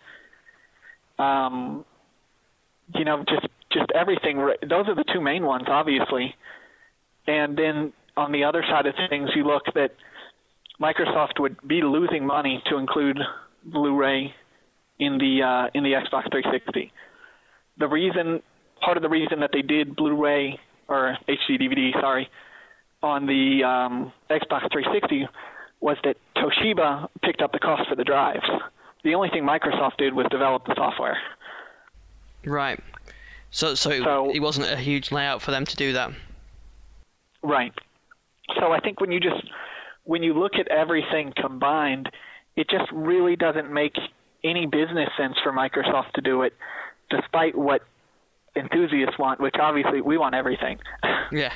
Just everything. Those are the two main ones, obviously. And then on the other side of things, you look that Microsoft would be losing money to include Blu-ray in the Xbox 360. Part of the reason that they did Blu-ray or HD DVD, on the Xbox 360 was that Toshiba picked up the cost for the drives. The only thing Microsoft did was develop the software. Right. So it wasn't a huge layout for them to do that. Right. So I think when you look at everything combined, it just really doesn't make any business sense for Microsoft to do it, despite what enthusiasts want, which obviously we want everything. Yeah.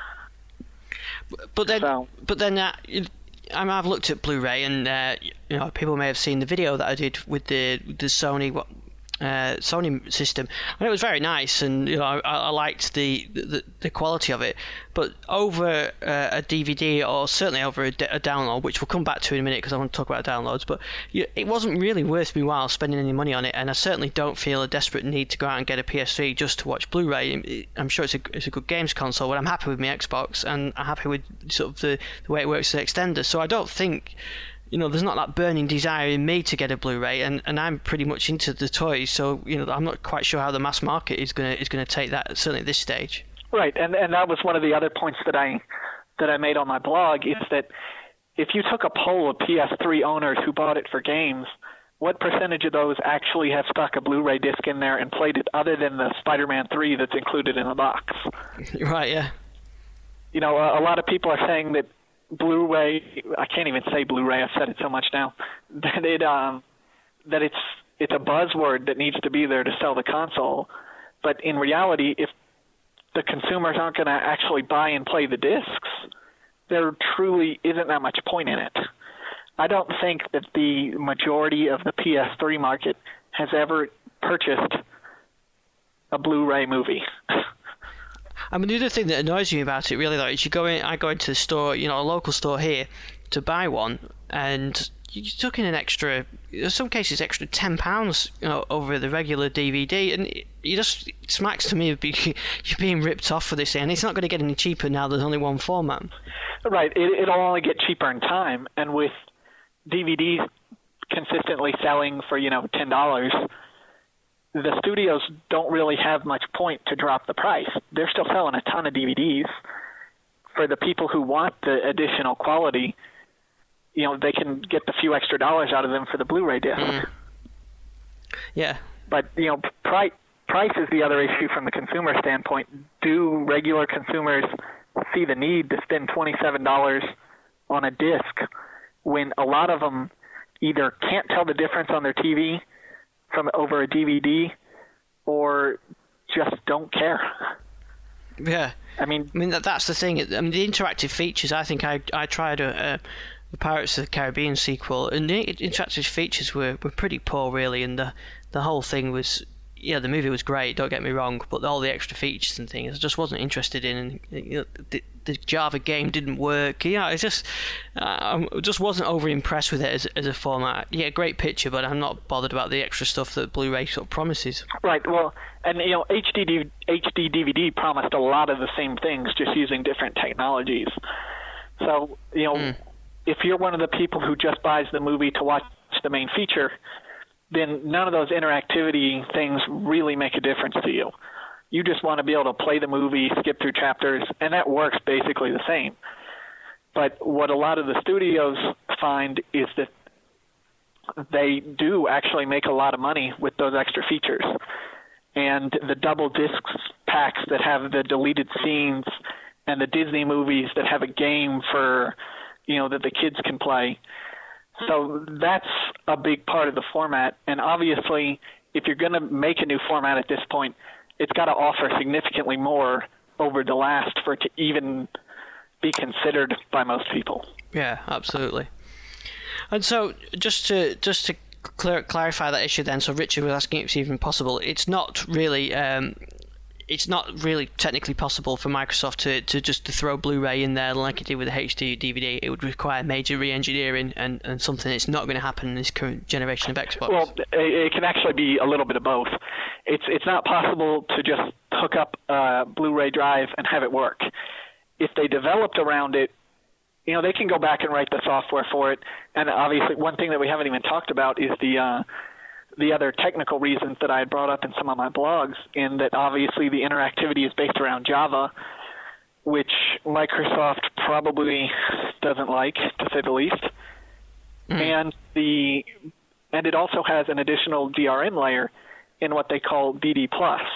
But then I've looked at Blu-ray, and people may have seen the video that I did with the Sony system, and it was very nice, and I liked the quality of it. But over a DVD, or certainly over a download, which we'll come back to in a minute because I want to talk about downloads, but it wasn't really worth me while spending any money on it, and I certainly don't feel a desperate need to go out and get a PS3 just to watch Blu-ray. I'm sure it's a good games console, but I'm happy with my Xbox, and I'm happy with sort of the way it works as an extender. So I don't think there's not that burning desire in me to get a Blu-ray, and I'm pretty much into the toys, so I'm not quite sure how the mass market is gonna take that, certainly at this stage. Right, and that was one of the other points that I made on my blog, is that if you took a poll of PS3 owners who bought it for games, what percentage of those actually have stuck a Blu-ray disc in there and played it, other than the Spider-Man 3 that's included in the box? Right, yeah. you know, a lot of people are saying that Blu-ray, I can't even say Blu-ray, I've said it so much now, that it's a buzzword that needs to be there to sell the console. But in reality, if the consumers aren't going to actually buy and play the discs, there truly isn't that much point in it. I don't think that the majority of the PS3 market has ever purchased a Blu-ray movie. I mean, the other thing that annoys me about it really, though, is I go into the store, you know, a local store here, to buy one, and you're talking an extra, in some cases, extra £10, you know, over the regular DVD, and it just smacks to me of you're being ripped off for this, and it's not going to get any cheaper now. There's only one format. Right. It'll only get cheaper in time, and with DVDs consistently selling for, you know, $10, the studios don't really have much point to drop the price. They're still selling a ton of DVDs. For the people who want the additional quality, you know, they can get the few extra dollars out of them for the Blu-ray disc. Yeah. But, you know, price is the other issue from the consumer standpoint. Do regular consumers see the need to spend $27 on a disc when a lot of them either can't tell the difference on their TV from over a DVD or just don't care? Yeah. I mean that's the thing. I mean, the interactive features, I think I tried the Pirates of the Caribbean sequel, and the interactive features were pretty poor, really, and the whole thing was, yeah, the movie was great, don't get me wrong, but all the extra features and things I just wasn't interested in, and you know, the Java game didn't work. You know, it's just I just wasn't over impressed with it as a format. Yeah, great picture, but I'm not bothered about the extra stuff that Blu-ray sort of promises. Right. Well, and you know, HD DVD promised a lot of the same things, just using different technologies. So, you know, if you're one of the people who just buys the movie to watch the main feature, then none of those interactivity things really make a difference to you. You just want to be able to play the movie, skip through chapters, and that works basically the same. But what a lot of the studios find is that they do actually make a lot of money with those extra features. And the double disc packs that have the deleted scenes and the Disney movies that have a game for, you know, that the kids can play. So that's a big part of the format. And obviously, if you're going to make a new format at this point, it's got to offer significantly more over the last for it to even be considered by most people. Yeah, absolutely. And so just to clarify that issue then, so Richard was asking if it's even possible. It's not really technically possible for Microsoft to just throw Blu-ray in there like it did with the HD DVD. It would require major re-engineering and something that's not going to happen in this current generation of Xbox. Well, it can actually be a little bit of both. It's not possible to just hook up a Blu-ray drive and have it work. If they developed around it, you know, they can go back and write the software for it. And obviously, one thing that we haven't even talked about is the other technical reasons that I had brought up in some of my blogs, in that obviously the interactivity is based around Java, which Microsoft probably doesn't like, to say the least. And it also has an additional DRM layer in what they call DD+.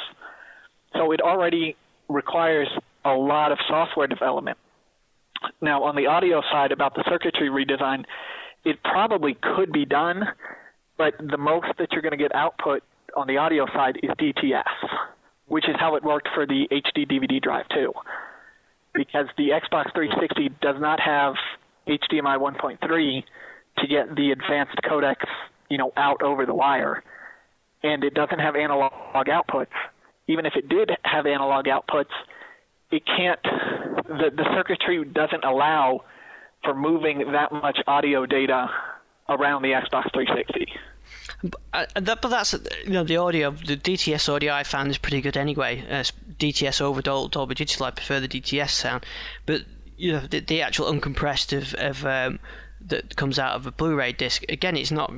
So it already requires a lot of software development. Now, on the audio side, about the circuitry redesign, it probably could be done, but the most that you're going to get output on the audio side is DTS, which is how it worked for the HD DVD drive too. Because the Xbox 360 does not have HDMI 1.3 to get the advanced codecs, you know, out over the wire, and it doesn't have analog outputs. Even if it did have analog outputs, it can't. The circuitry doesn't allow for moving that much audio data around the Xbox 360. But that's, you know, the audio, the DTS audio I found is pretty good anyway. DTS over Dolby Digital, I prefer the DTS sound. But you know, the actual uncompressed of that comes out of a Blu-ray disc, again, it's not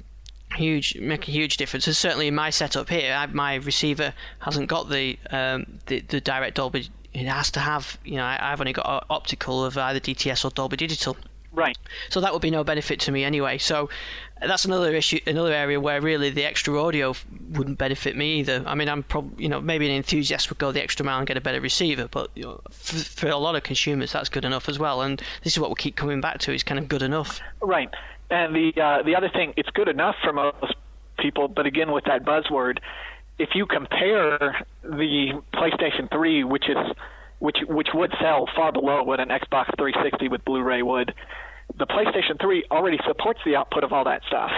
make a huge difference. And certainly in my setup here, my receiver hasn't got the direct Dolby. It has to have, you know, I've only got optical of either DTS or Dolby Digital. Right. So that would be no benefit to me anyway. So that's another issue, another area where really the extra audio wouldn't benefit me either. I mean, I'm probably, maybe an enthusiast would go the extra mile and get a better receiver, but for a lot of consumers, that's good enough as well. And this is what we keep coming back to: is kind of good enough. Right. And the other thing, it's good enough for most people, but again, with that buzzword, if you compare the PlayStation 3, which would sell far below what an Xbox 360 with Blu-ray would, the PlayStation 3 already supports the output of all that stuff.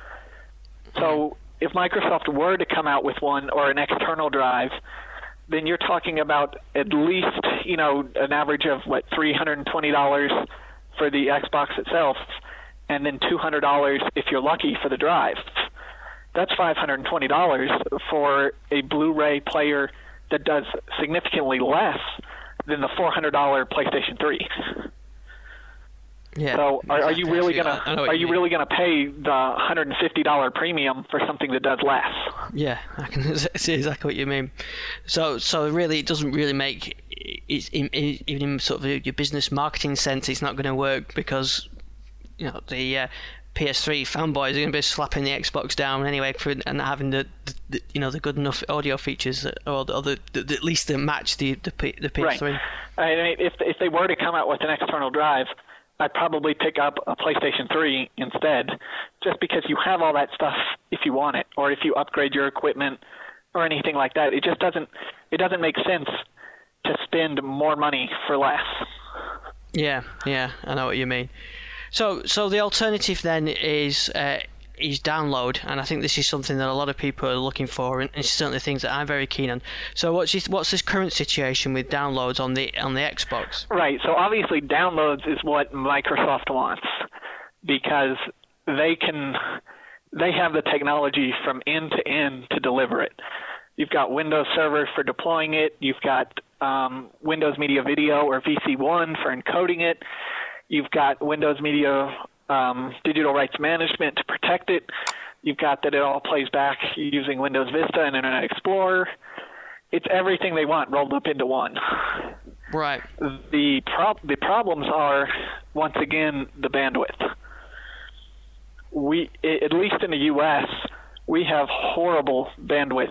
So if Microsoft were to come out with one or an external drive, then you're talking about at least, an average of $320 for the Xbox itself, and then $200 if you're lucky for the drive. That's $520 for a Blu-ray player that does significantly less than the $400 PlayStation 3. Yeah. So are you really gonna pay the $150 premium for something that does less? Yeah, I can see exactly what you mean. So really, it doesn't really make even in sort of your business marketing sense, it's not going to work, because the PS3 fanboys are going to be slapping the Xbox down anyway and having the good enough audio features or at least to match the PS3. Right. I mean, if they were to come out with an external drive, I'd probably pick up a PlayStation 3 instead, just because you have all that stuff if you want it, or if you upgrade your equipment or anything like that. It just doesn't make sense to spend more money for less. Yeah, I know what you mean. So the alternative then is download, and I think this is something that a lot of people are looking for, and it's certainly things that I'm very keen on. So what's this current situation with downloads on the Xbox? Right. So obviously downloads is what Microsoft wants, because they have the technology from end to end to deliver it. You've got Windows Server for deploying it. You've got Windows Media Video, or VC1, for encoding it. You've got Windows Media Digital Rights Management to protect it. You've got that it all plays back using Windows Vista and Internet Explorer. It's everything they want rolled up into one. Right. The problems are, once again, the bandwidth. At least in the U.S., we have horrible bandwidth.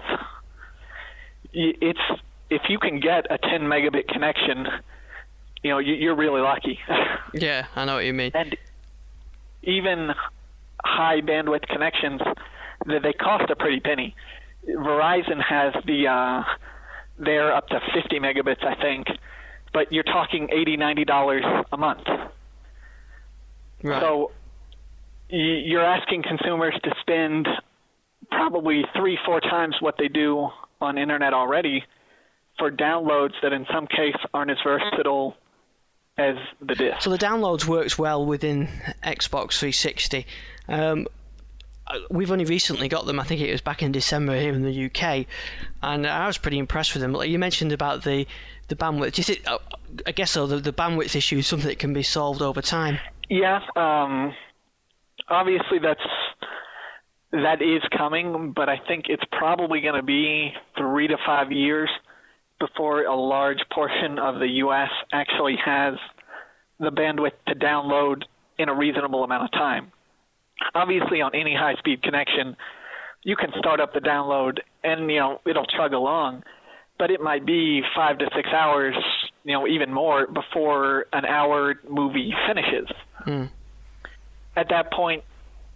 If you can get a 10 megabit connection, you're really lucky. Yeah, I know what you mean. And even high bandwidth connections, they cost a pretty penny. Verizon has they're up to 50 megabits, I think, but you're talking $80-90 a month. Right. So you're asking consumers to spend probably 3-4 times what they do on internet already for downloads that in some case aren't as versatile as the disc. So the downloads works well within Xbox 360. We've only recently got them. I think it was back in December here in the UK, and I was pretty impressed with them. Like you mentioned about the bandwidth. Do you think, I guess so, the bandwidth issue is something that can be solved over time? Yeah, obviously that is coming, but I think it's probably going to be 3 to 5 years before a large portion of the U.S. actually has the bandwidth to download in a reasonable amount of time. Obviously, on any high-speed connection, you can start up the download and, it'll chug along, but it might be 5 to 6 hours, even more, before an hour movie finishes. At that point,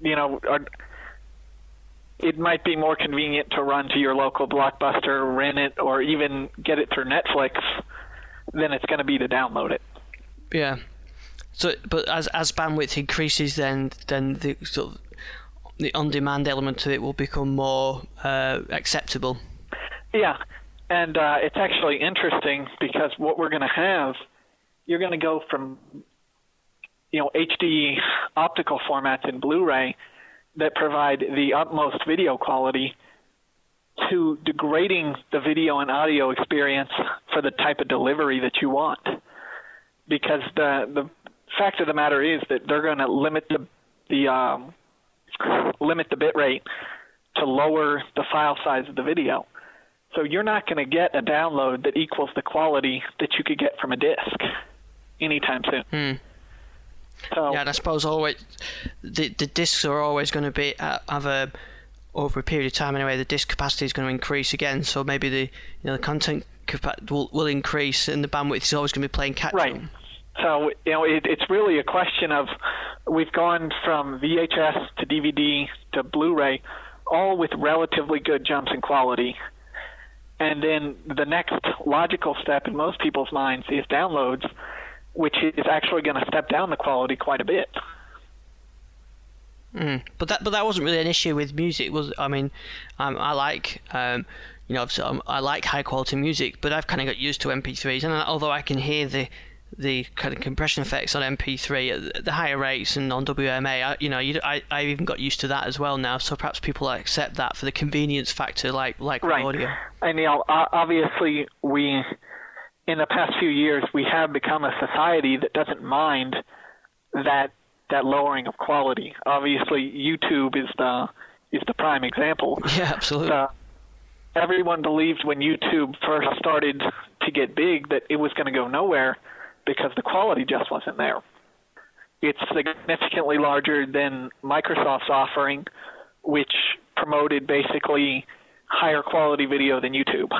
it might be more convenient to run to your local Blockbuster, rent it, or even get it through Netflix than it's going to be to download it. Yeah. So, but as bandwidth increases, then the sort of the on-demand element of it will become more acceptable. Yeah, and it's actually interesting because what we're going to have, you're going to go from HD optical formats in Blu-ray that provide the utmost video quality to degrading the video and audio experience for the type of delivery that you want. Because the fact of the matter is that they're going to limit the bit rate to lower the file size of the video. So you're not going to get a download that equals the quality that you could get from a disc anytime soon. So yeah, and I suppose always the discs are always going to be over a period of time anyway. The disk capacity is going to increase again, so maybe the content will increase, and the bandwidth is always going to be playing catch up. Right. So it's really a question of, we've gone from VHS to DVD to Blu-ray, all with relatively good jumps in quality. And then the next logical step in most people's minds is downloads, which is actually going to step down the quality quite a bit. But that wasn't really an issue with music, was it? I mean, I like I like high quality music, but I've kind of got used to MP3s, and although I can hear the kind of compression effects on MP3 at the higher rates and on WMA, I even got used to that as well now. So perhaps people accept that for the convenience factor, like right. audio. And obviously, in the past few years, we have become a society that doesn't mind that lowering of quality. Obviously, YouTube is the prime example. Yeah, absolutely. Everyone believed when YouTube first started to get big that it was going to go nowhere because the quality just wasn't there. It's significantly larger than Microsoft's offering, which promoted basically higher quality video than YouTube.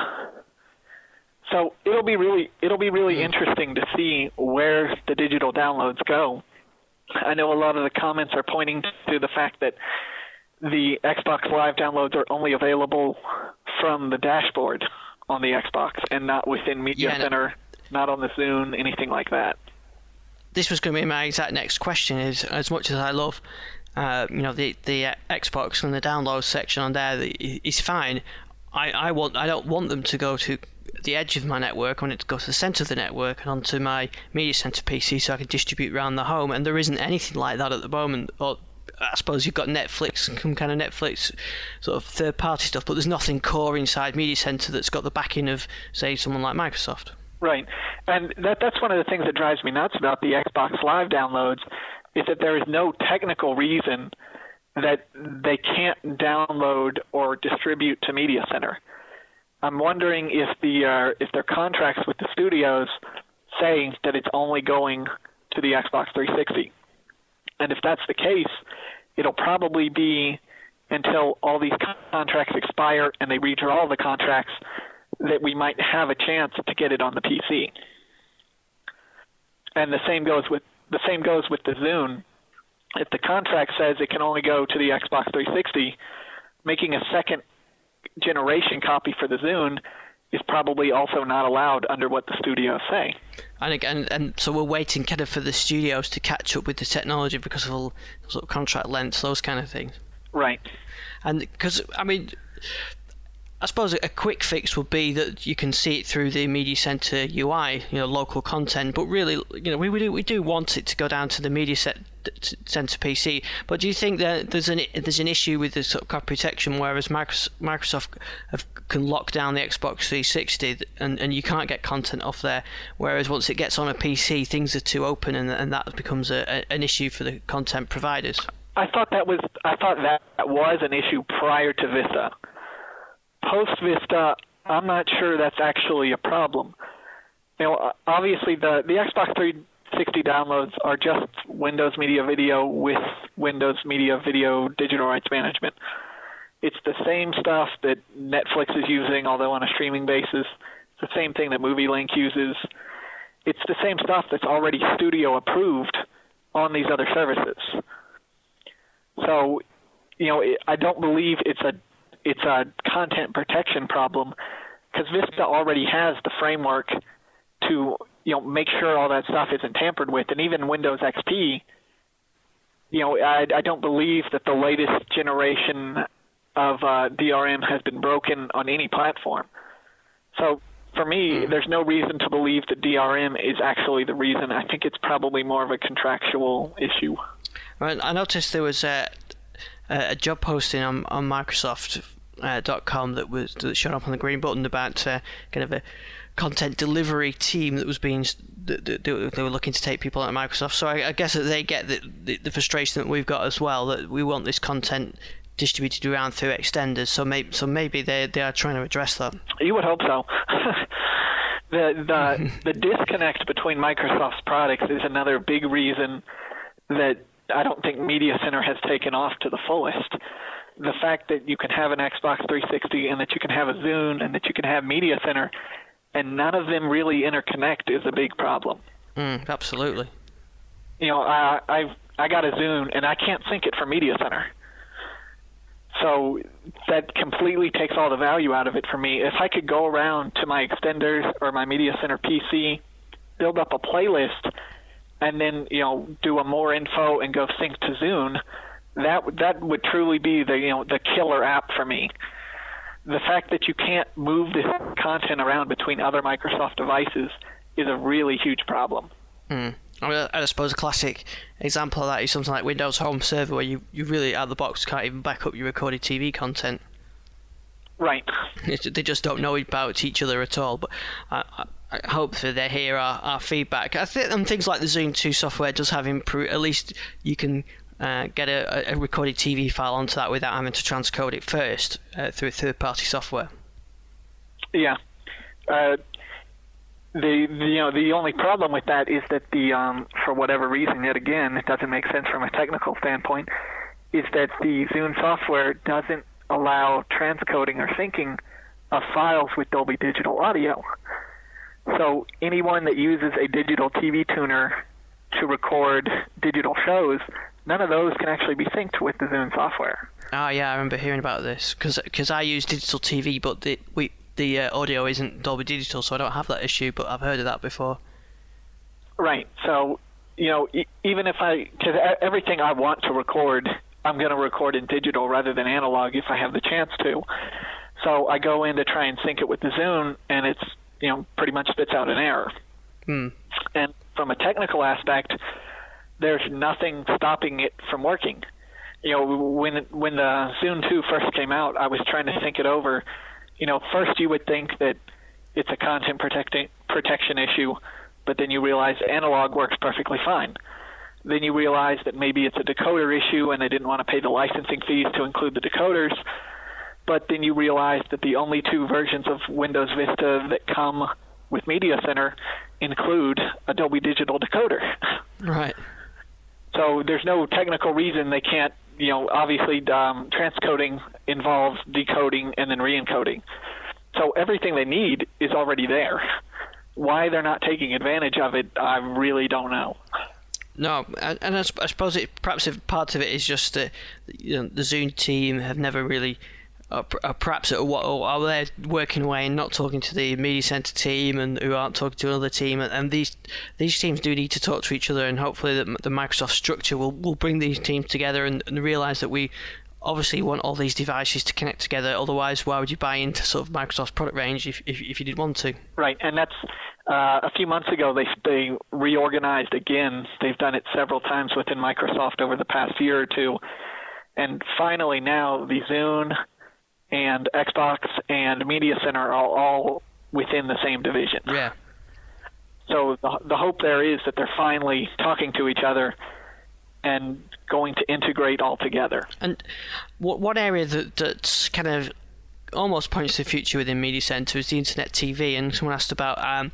So it'll be really interesting to see where the digital downloads go. I know a lot of the comments are pointing to the fact that the Xbox Live downloads are only available from the dashboard on the Xbox and not within Media Center, not on the Zune, anything like that. This was going to be my exact next question. Is as much as I love, the Xbox and the download section on there is fine. I don't want them to go to the edge of my network. I want it to go to the center of the network and onto my Media Center PC so I can distribute around the home. And there isn't anything like that at the moment. Or I suppose you've got Netflix, some kind of Netflix sort of third-party stuff, but there's nothing core inside Media Center that's got the backing of, say, someone like Microsoft. Right, and that's one of the things that drives me nuts about the Xbox Live downloads, is that there is no technical reason that they can't download or distribute to Media Center. I'm wondering if their contracts with the studios say that it's only going to the Xbox 360. And if that's the case, it'll probably be until all these contracts expire and they redraw the contracts that we might have a chance to get it on the PC. And the same goes with the Zune. If the contract says it can only go to the Xbox 360, making a second generation copy for the Zune is probably also not allowed under what the studios say. And so we're waiting kind of for the studios to catch up with the technology because of all sort of contract lengths, those kind of things. Right. And because, I mean, I suppose a quick fix would be that you can see it through the Media Center UI, local content. But really, we do want it to go down to the Media Center PC. But do you think that there's an issue with the sort of copy protection, whereas Microsoft can lock down the Xbox 360 and you can't get content off there, whereas once it gets on a PC, things are too open and that becomes an issue for the content providers? I thought that was an issue prior to Vista. Post Vista, I'm not sure that's actually a problem. Obviously the Xbox 360 downloads are just Windows Media Video with Windows Media Video digital rights management. It's the same stuff that Netflix is using, although on a streaming basis. It's the same thing that MovieLink uses. It's the same stuff that's already studio approved on these other services. So, I don't believe it's a content protection problem, because Vista already has the framework to make sure all that stuff isn't tampered with. And even Windows XP, I don't believe that the latest generation of DRM has been broken on any platform. So for me, there's no reason to believe that DRM is actually the reason. I think it's probably more of a contractual issue. Right, I noticed there was a job posting on Microsoft.com that showed up on the green button about kind of a content delivery team that was they were looking to take people out of Microsoft. So I guess that they get the frustration that we've got as well, that we want this content distributed around through extenders. So maybe they are trying to address that. You would hope so. The disconnect between Microsoft's products is another big reason that I don't think Media Center has taken off to the fullest. The fact that you can have an Xbox 360 and that you can have a Zune and that you can have Media Center and none of them really interconnect is a big problem. Absolutely. I got a Zune and I can't sync it from Media Center. So that completely takes all the value out of it for me. If I could go around to my extenders or my Media Center PC, build up a playlist, and then do a more info and go sync to Zune, that would truly be the killer app for me. The fact that you can't move this content around between other Microsoft devices is a really huge problem. I suppose a classic example of that is something like Windows Home Server, where you really, out of the box, can't even back up your recorded TV content. Right. They just don't know about each other at all. But I hope that they hear our feedback. I think things like the Zune 2 software does have improved. At least you can get a recorded TV file onto that without having to transcode it first through third-party software. Yeah. The only problem with that is that for whatever reason, yet again, it doesn't make sense from a technical standpoint, is that the Zune software doesn't allow transcoding or syncing of files with Dolby Digital Audio. So anyone that uses a digital TV tuner to record digital shows, none of those can actually be synced with the Zune software. Oh yeah, I remember hearing about this because I use digital TV, but the audio isn't Dolby Digital, so I don't have that issue, but I've heard of that before. Right. So, even if because everything I want to record, I'm going to record in digital rather than analog if I have the chance to. So I go in to try and sync it with the Zune, and it's, pretty much spits out an error. And from a technical aspect, there's nothing stopping it from working. When the Zune 2 first came out, I was trying to sync it over. First you would think that it's a content protection issue, but then you realize analog works perfectly fine. Then you realize that maybe it's a decoder issue and they didn't want to pay the licensing fees to include the decoders. But then you realize that the only two versions of Windows Vista that come with Media Center include a Dolby Digital decoder. Right. So there's no technical reason they can't, obviously transcoding involves decoding and then re-encoding. So everything they need is already there. Why they're not taking advantage of it, I really don't know. No, and I suppose perhaps part of it is just that the Zune team have never really, perhaps while they're working away and not talking to the Media Center team and who aren't talking to another team, and these teams do need to talk to each other, and hopefully the Microsoft structure will bring these teams together and realise that we obviously want all these devices to connect together. Otherwise, why would you buy into sort of Microsoft's product range if you did want to? Right, and that's a few months ago they reorganized again. They've done it several times within Microsoft over the past year or two, and finally now the Zune and Xbox and Media Center are all within the same division. Yeah. So the hope there is that they're finally talking to each other and going to integrate all together. And one area that's kind of almost points to the future within Media Center is the Internet TV. And someone asked about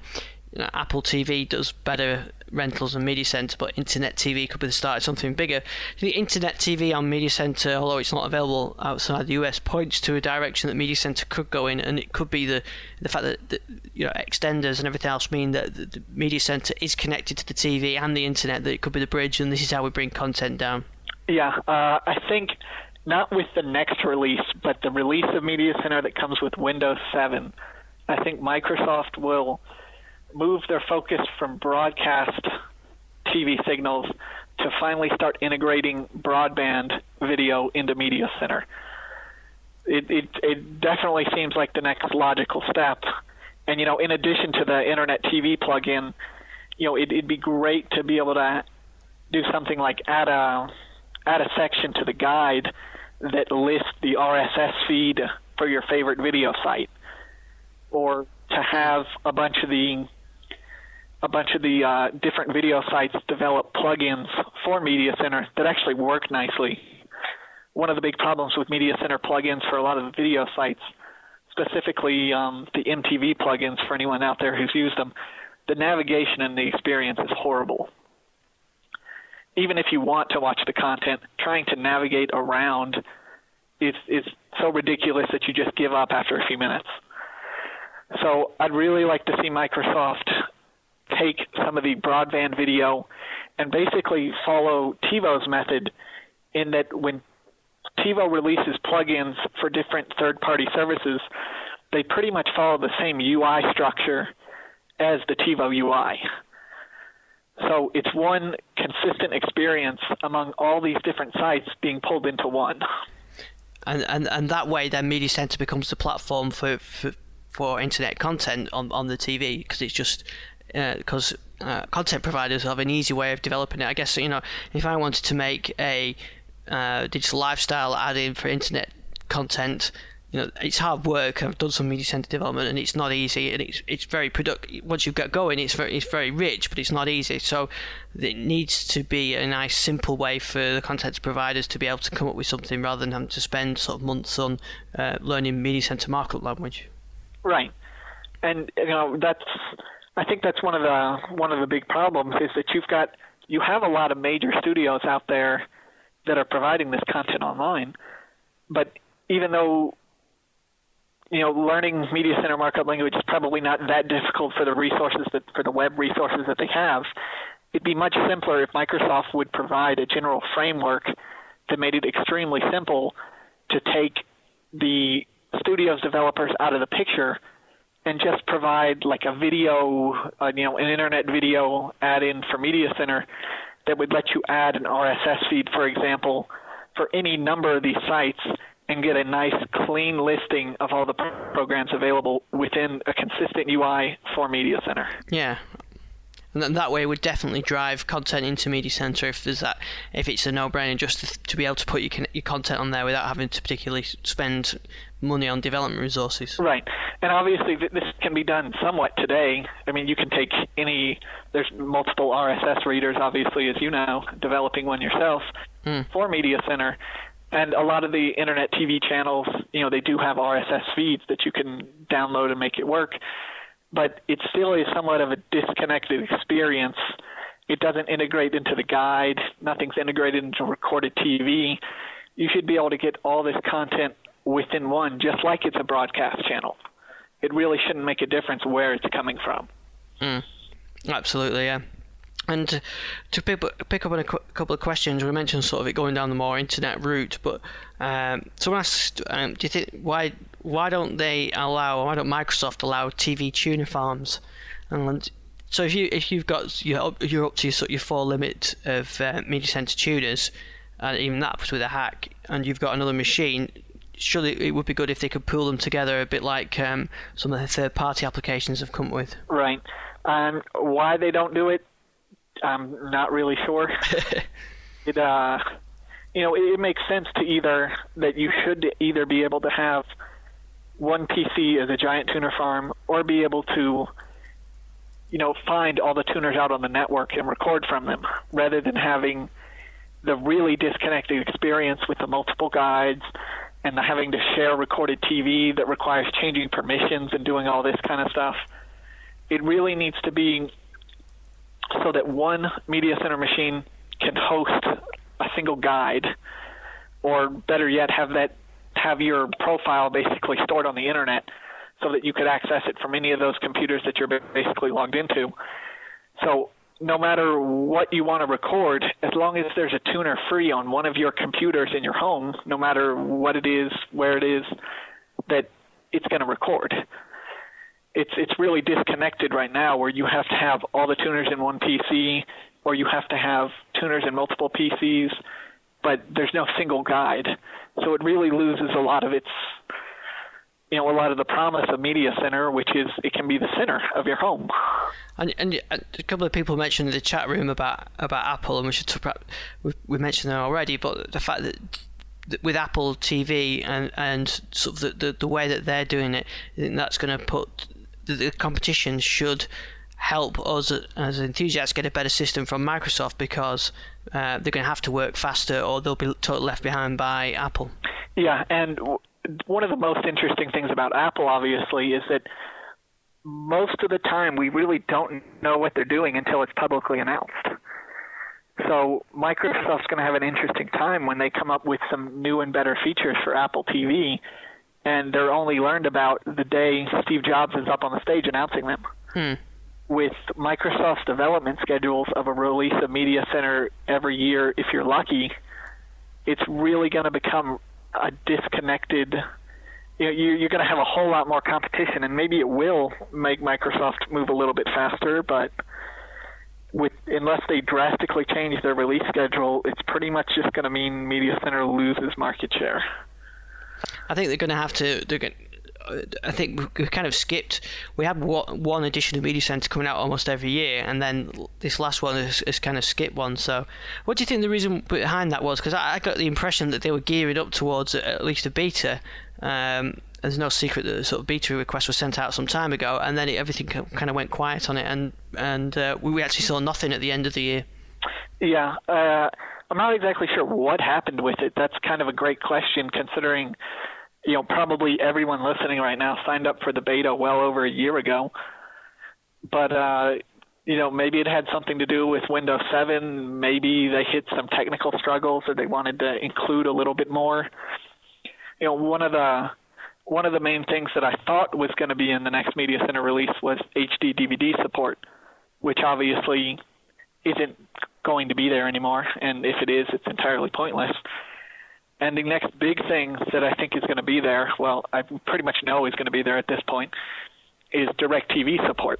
Apple TV does better rentals than Media Center, but Internet TV could be the start of something bigger. The Internet TV on Media Center, although it's not available outside the US, points to a direction that Media Center could go in, and it could be the fact that extenders and everything else mean that the Media Center is connected to the TV and the Internet, that it could be the bridge, and this is how we bring content down. Yeah, I think not with the next release, but the release of Media Center that comes with Windows 7, I think Microsoft will move their focus from broadcast TV signals to finally start integrating broadband video into Media Center. It definitely seems like the next logical step. And, in addition to the Internet TV plugin, it'd be great to be able to do something like add a section to the guide that lists the RSS feed for your favorite video site, or to have a bunch of the different video sites develop plugins for Media Center that actually work nicely. One of the big problems with Media Center plugins for a lot of the video sites, specifically the MTV plugins for anyone out there who's used them, the navigation and the experience is horrible. even if you want to watch the content, trying to navigate around is so ridiculous that you just give up after a few minutes. So I'd really like to see Microsoft take some of the broadband video and basically follow TiVo's method, in that when TiVo releases plugins for different third-party services, they pretty much follow the same UI structure as the TiVo UI. So it's one consistent experience among all these different sites being pulled into one. And that way, then Media Center becomes the platform for internet content on the TV, because it's just because content providers have an easy way of developing it. I guess, if I wanted to make a digital lifestyle add-in for internet content, it's hard work. I've done some media center development, and it's not easy, and it's very productive. Once you get going, it's very rich, but it's not easy. So it needs to be a nice, simple way for the content providers to be able to come up with something, rather than having to spend sort of months on learning media center markup language. Right, and I think that's one of the big problems, is that you have a lot of major studios out there that are providing this content online, but even though learning Media Center markup language is probably not that difficult for the web resources that they have, it'd be much simpler if Microsoft would provide a general framework that made it extremely simple to take the studio's developers out of the picture and just provide like a video, an internet video add-in for Media Center that would let you add an RSS feed, for example, for any number of these sites, and get a nice clean listing of all the programs available within a consistent UI for Media Center. Yeah. And then that way it would definitely drive content into Media Center if it's a no-brainer just to be able to put your content on there without having to particularly spend money on development resources. Right. And obviously this can be done somewhat today. I mean, you can take there's multiple RSS readers, obviously, as you know, developing one yourself for Media Center. And a lot of the internet TV channels, they do have RSS feeds that you can download and make it work. But it still is somewhat of a disconnected experience. It doesn't integrate into the guide. Nothing's integrated into recorded TV. You should be able to get all this content within one, just like it's a broadcast channel. It really shouldn't make a difference where it's coming from. Absolutely, yeah. And to pick up on a couple of questions, we mentioned sort of it going down the more internet route, but someone asked, do you think why don't Microsoft allow TV tuner farms? And so if you've got you're up to your full limit of Media Center tuners, and even that's with a hack, and you've got another machine, surely it would be good if they could pool them together, a bit like some of the third-party applications have come up with. Right. Why they don't do it, I'm not really sure. It makes sense that you should either be able to have one PC as a giant tuner farm, or be able to, find all the tuners out on the network and record from them, rather than having the really disconnected experience with the multiple guides and the having to share recorded TV that requires changing permissions and doing all this kind of stuff. It really needs to be so that one Media Center machine can host a single guide, or better yet, have your profile basically stored on the internet so that you could access it from any of those computers that you're basically logged into. So no matter what you want to record, as long as there's a tuner free on one of your computers in your home, no matter what it is, where it is, that it's going to record. It's really disconnected right now, where you have to have all the tuners in one PC, or you have to have tuners in multiple PCs, but there's no single guide. So it really loses a lot of a lot of the promise of Media Center, which is it can be the center of your home. And a couple of people mentioned in the chat room about Apple, and we mentioned that already, but the fact that with Apple TV and sort of the way that they're doing it, I think that's going to put the competition should help us as enthusiasts get a better system from Microsoft, because they're going to have to work faster, or they'll be totally left behind by Apple. Yeah, and one of the most interesting things about Apple, obviously, is that most of the time we really don't know what they're doing until it's publicly announced. So Microsoft's going to have an interesting time when they come up with some new and better features for Apple TV, and they're only learned about the day Steve Jobs is up on the stage announcing them. With Microsoft's development schedules of a release of Media Center every year, if you're lucky, it's really going to become a disconnected. You're going to have a whole lot more competition, and maybe it will make Microsoft move a little bit faster, but unless they drastically change their release schedule, it's pretty much just going to mean Media Center loses market share. I think they're going to have to. I think we kind of skipped. We had one edition of Media Center coming out almost every year, and then this last one is kind of skipped one. So, what do you think the reason behind that was? Because I got the impression that they were gearing up towards at least a beta. There's no secret that the sort of beta request was sent out some time ago, and then everything kind of went quiet on it, and we actually saw nothing at the end of the year. Yeah, I'm not exactly sure what happened with it. That's kind of a great question, considering probably everyone listening right now signed up for the beta well over a year ago. But maybe it had something to do with Windows 7. Maybe they hit some technical struggles, or they wanted to include a little bit more. One of the main things that I thought was going to be in the next Media Center release was HD DVD support, which obviously isn't going to be there anymore, and if it is, it's entirely pointless. And the next big thing that I think is going to be there, well, I pretty much know is going to be there at this point, is DirecTV support.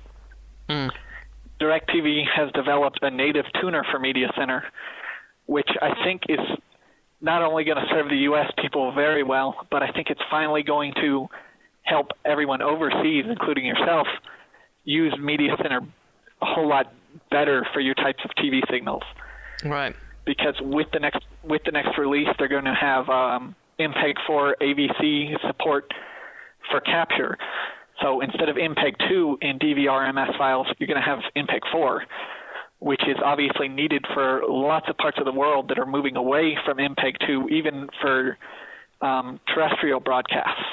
DirecTV has developed a native tuner for Media Center, which I think is not only going to serve the U.S. people very well, but I think it's finally going to help everyone overseas, including yourself, use Media Center a whole lot better for your types of TV signals. Right. Because with the next release, they're going to have MPEG-4 AVC support for capture. So instead of MPEG-2 in DVR-MS files, you're going to have MPEG-4, which is obviously needed for lots of parts of the world that are moving away from MPEG-2, even for terrestrial broadcasts.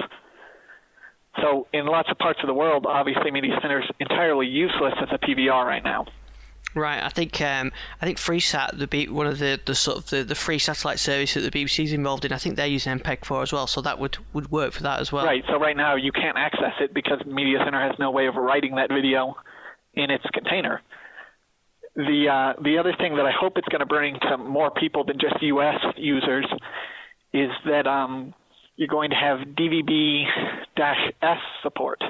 So in lots of parts of the world, obviously Media Center is entirely useless as a PVR right now. Right, I think FreeSat, one of the sort of the free satellite service that the BBC is involved in, I think they're using MPEG-4 as well, so that would work for that as well. Right, so right now you can't access it because Media Center has no way of writing that video in its container. The other thing that I hope it's going to bring to more people than just U.S. users is that you're going to have DVB-S support.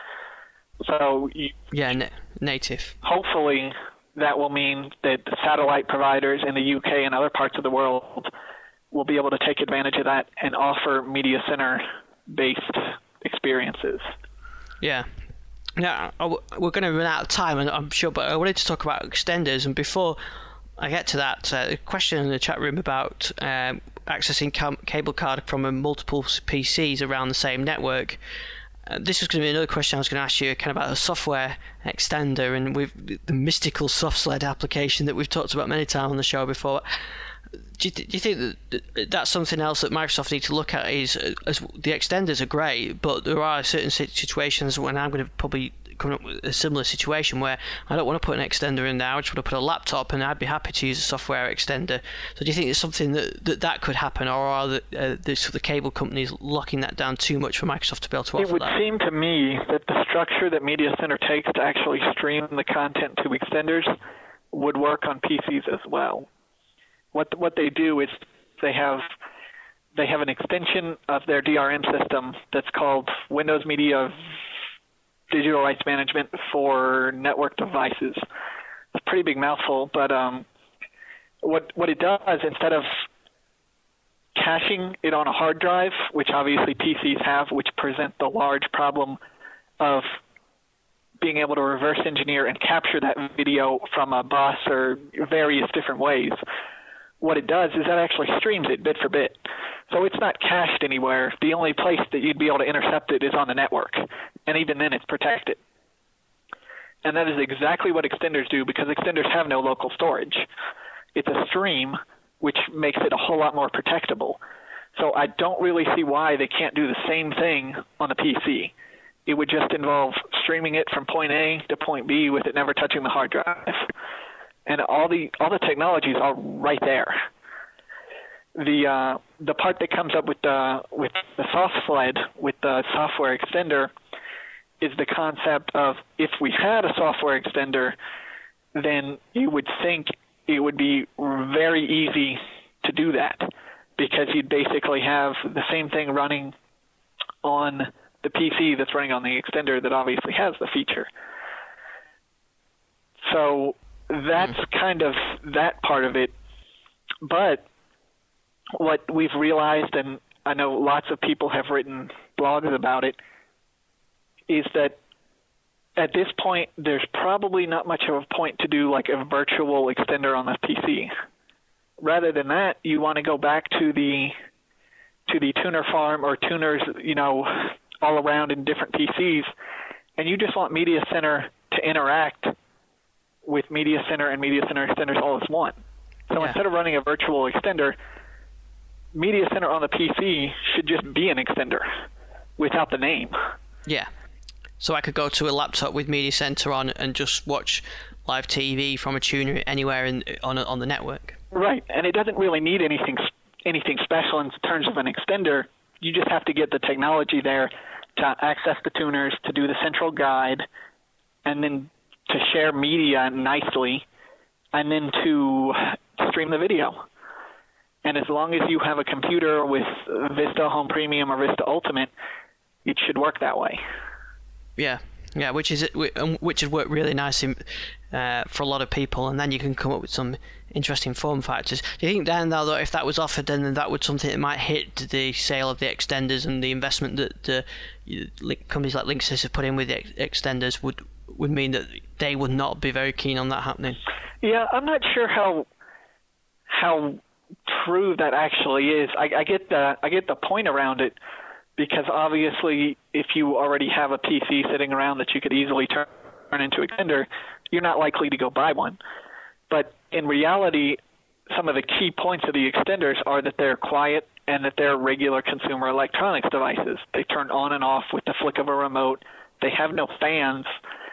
So native. Hopefully that will mean that the satellite providers in the UK and other parts of the world will be able to take advantage of that and offer Media Center-based experiences. Yeah. Now, we're going to run out of time, and I'm sure, but I wanted to talk about extenders. And before I get to that, a question in the chat room about accessing cable card from multiple PCs around the same network. This was going to be another question I was going to ask you, kind of about a software extender and with the mystical SoftSled application that we've talked about many times on the show before. Do you think that that's something else that Microsoft need to look at? Is as the extenders are great, but there are certain situations when I'm going to probably come up with a similar situation where I don't want to put an extender in there. I just want to put a laptop, and I'd be happy to use a software extender. So do you think it's something that could happen, or are the cable companies locking that down too much for Microsoft to be able to offer that? It would seem to me that the structure that Media Center takes to actually stream the content to extenders would work on PCs as well. What they do is they have an extension of their DRM system that's called Windows Media Digital Rights Management for Network Devices. It's a pretty big mouthful, but what it does, instead of caching it on a hard drive, which obviously PCs have, which present the large problem of being able to reverse engineer and capture that video from a bus or various different ways, what it does is that actually streams it bit for bit. So it's not cached anywhere. The only place that you'd be able to intercept it is on the network, and even then it's protected. And that is exactly what extenders do, because extenders have no local storage. It's a stream, which makes it a whole lot more protectable. So I don't really see why they can't do the same thing on the PC. It would just involve streaming it from point A to point B with it never touching the hard drive. and all the technologies are right there. The part that comes up with the soft sled, with the software extender, is the concept of, if we had a software extender, then you would think it would be very easy to do that, because you'd basically have the same thing running on the PC that's running on the extender that obviously has the feature. So that's kind of that part of it. But what we've realized, and I know lots of people have written blogs about it, is that at this point there's probably not much of a point to do like a virtual extender on the PC. Rather than that, you want to go back to the tuner farm or tuners, all around in different PCs, and you just want Media Center to interact with Media Center and Media Center extenders all as one. So instead of running a virtual extender, Media Center on the PC should just be an extender without the name. Yeah. So I could go to a laptop with Media Center on and just watch live TV from a tuner anywhere on the network. Right, and it doesn't really need anything special in terms of an extender. You just have to get the technology there to access the tuners, to do the central guide, and then to share media nicely, and then to stream the video. And as long as you have a computer with Vista Home Premium or Vista Ultimate, it should work that way. Yeah, which would work really nicely for a lot of people, and then you can come up with some interesting form factors. Do you think, Dan, though, that if that was offered, then that would something that might hit the sale of the extenders and the investment that the companies like Linksys have put in with the extenders would mean that they would not be very keen on that happening? Yeah, I'm not sure how true that actually is. I get the point around it, because obviously if you already have a PC sitting around that you could easily turn into an extender, you're not likely to go buy one. But in reality, some of the key points of the extenders are that they're quiet and that they're regular consumer electronics devices. They turn on and off with the flick of a remote. They have no fans.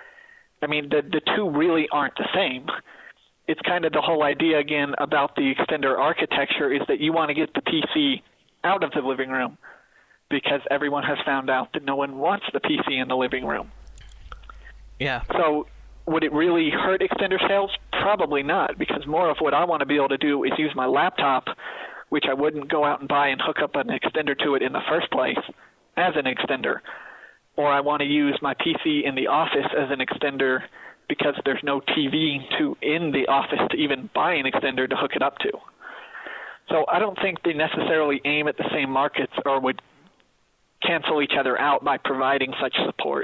I mean, the two really aren't the same. It's kind of the whole idea, again, about the extender architecture, is that you want to get the PC out of the living room, because everyone has found out that no one wants the PC in the living room. Yeah. So would it really hurt extender sales? Probably not, because more of what I want to be able to do is use my laptop, which I wouldn't go out and buy and hook up an extender to it in the first place, as an extender. Or I want to use my PC in the office as an extender, because there's no TV in the office to even buy an extender to hook it up to. So I don't think they necessarily aim at the same markets or would cancel each other out by providing such support.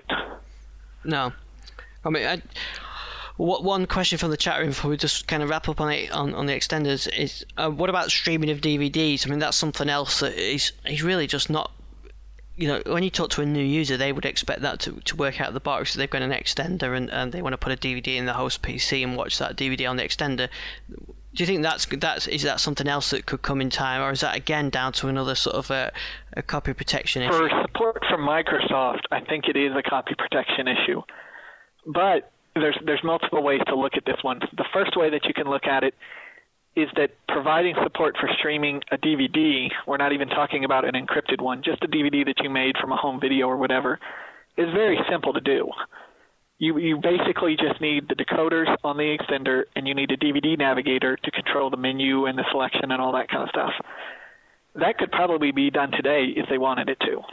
No. I mean, one question from the chat room before we just kind of wrap up on it on the extenders is, what about streaming of DVDs? I mean, that's something else that is really just not, when you talk to a new user, they would expect that to work out of the box. So they've got an extender and they want to put a DVD in the host PC and watch that DVD on the extender. Do you think is that something else that could come in time, or is that again down to another sort of a copy protection issue? For support from Microsoft, I think it is a copy protection issue. But there's multiple ways to look at this one. The first way that you can look at it is that providing support for streaming a DVD, we're not even talking about an encrypted one, just a DVD that you made from a home video or whatever, is very simple to do. You basically just need the decoders on the extender, and you need a DVD navigator to control the menu and the selection and all that kind of stuff. That could probably be done today if they wanted it to.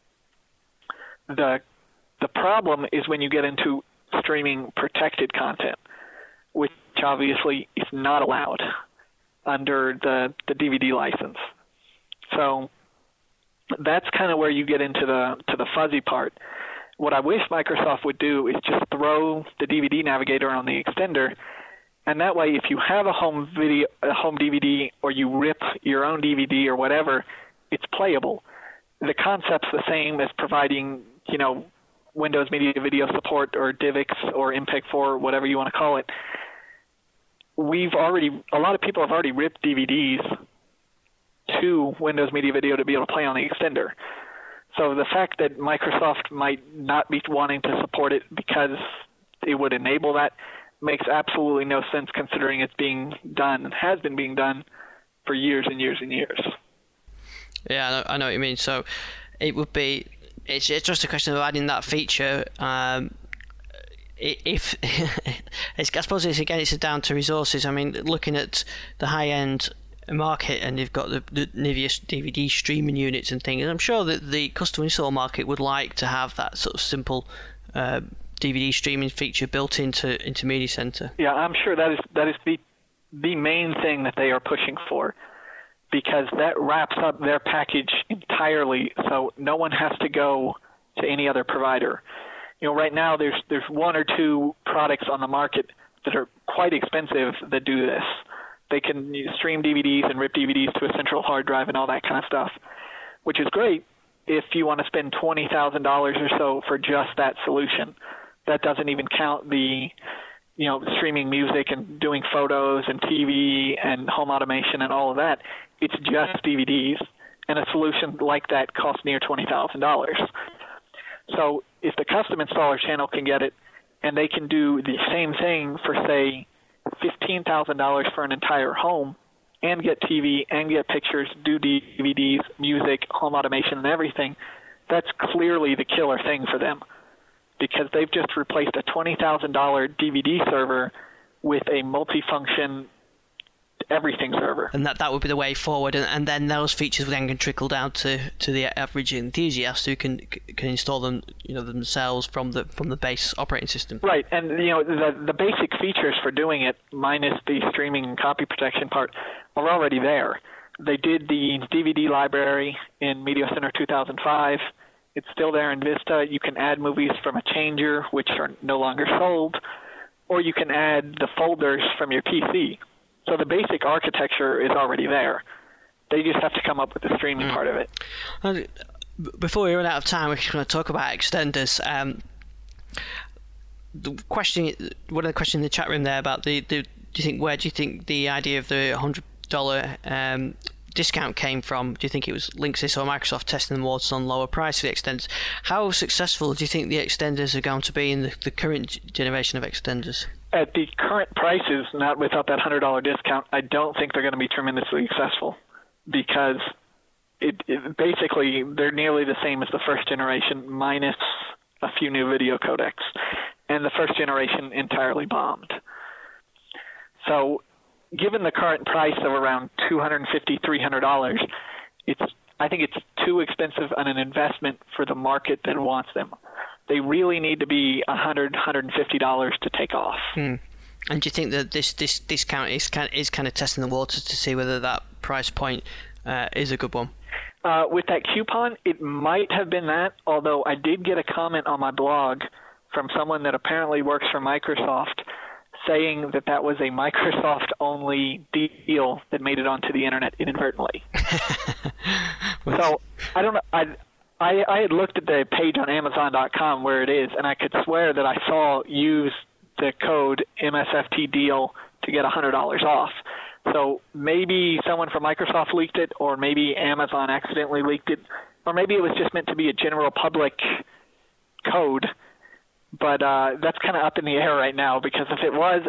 The problem is when you get into streaming protected content, which obviously is not allowed under the DVD license. So that's kind of where you get into the fuzzy part. What I wish Microsoft would do is just throw the DVD navigator on the extender, and that way if you have a home DVD, or you rip your own DVD or whatever, it's playable. The concept's the same as providing, Windows Media Video support or DivX or MPEG-4, whatever you want to call it. A lot of people have already ripped DVDs to Windows Media Video to be able to play on the extender. So the fact that Microsoft might not be wanting to support it because it would enable that, makes absolutely no sense considering it's being done and has been being done for years and years and years. Yeah, I know what you mean. So it's just a question of adding that feature. If I suppose it's down to resources. I mean, looking at the high-end market, and you've got the Nivea DVD streaming units and things, I'm sure that the custom install market would like to have that sort of simple DVD streaming feature built into Media Center. Yeah, I'm sure that is the main thing that they are pushing for, because that wraps up their package entirely, so no one has to go to any other provider. Right now there's one or two products on the market that are quite expensive that do this. They can stream DVDs and rip DVDs to a central hard drive and all that kind of stuff, which is great if you want to spend $20,000 or so for just that solution. That doesn't even count the streaming music and doing photos and TV and home automation and all of that. It's just DVDs, and a solution like that costs near $20,000. So if the custom installer channel can get it, and they can do the same thing for, say, $15,000 for an entire home, and get TV and get pictures, do DVDs, music, home automation, and everything, that's clearly the killer thing for them, because they've just replaced a $20,000 DVD server with a multifunction everything server. And that would be the way forward, and then those features then can trickle down to the average enthusiast who can install them themselves from the base operating system. Right, and the basic features for doing it, minus the streaming and copy protection part, are already there. They did the DVD library in Media Center 2005. It's still there in Vista. You can add movies from a changer, which are no longer sold, or you can add the folders from your PC. So the basic architecture is already there. They just have to come up with the streaming part of it. Before we run out of time, we're just going to talk about extenders. One of the questions in the chat room there about where do you think the idea of the $100 discount came from? Do you think it was Linksys or Microsoft testing the waters on lower price for the extenders? How successful do you think the extenders are going to be in the current generation of extenders? At the current prices, not without that $100 discount, I don't think they're going to be tremendously successful, because it basically they're nearly the same as the first generation minus a few new video codecs, and the first generation entirely bombed. So given the current price of around $250, $300, I think it's too expensive on an investment for the market that wants them. They really need to be $100, $150 to take off. And do you think that this discount is kind of testing the waters to see whether that price point is a good one? With that coupon, it might have been that, although I did get a comment on my blog from someone that apparently works for Microsoft saying that was a Microsoft-only deal that made it onto the internet inadvertently. So I don't know. I had looked at the page on Amazon.com where it is, and I could swear that I saw use the code MSFT deal to get $100 off. So maybe someone from Microsoft leaked it, or maybe Amazon accidentally leaked it, or maybe it was just meant to be a general public code. But that's kind of up in the air right now, because if it was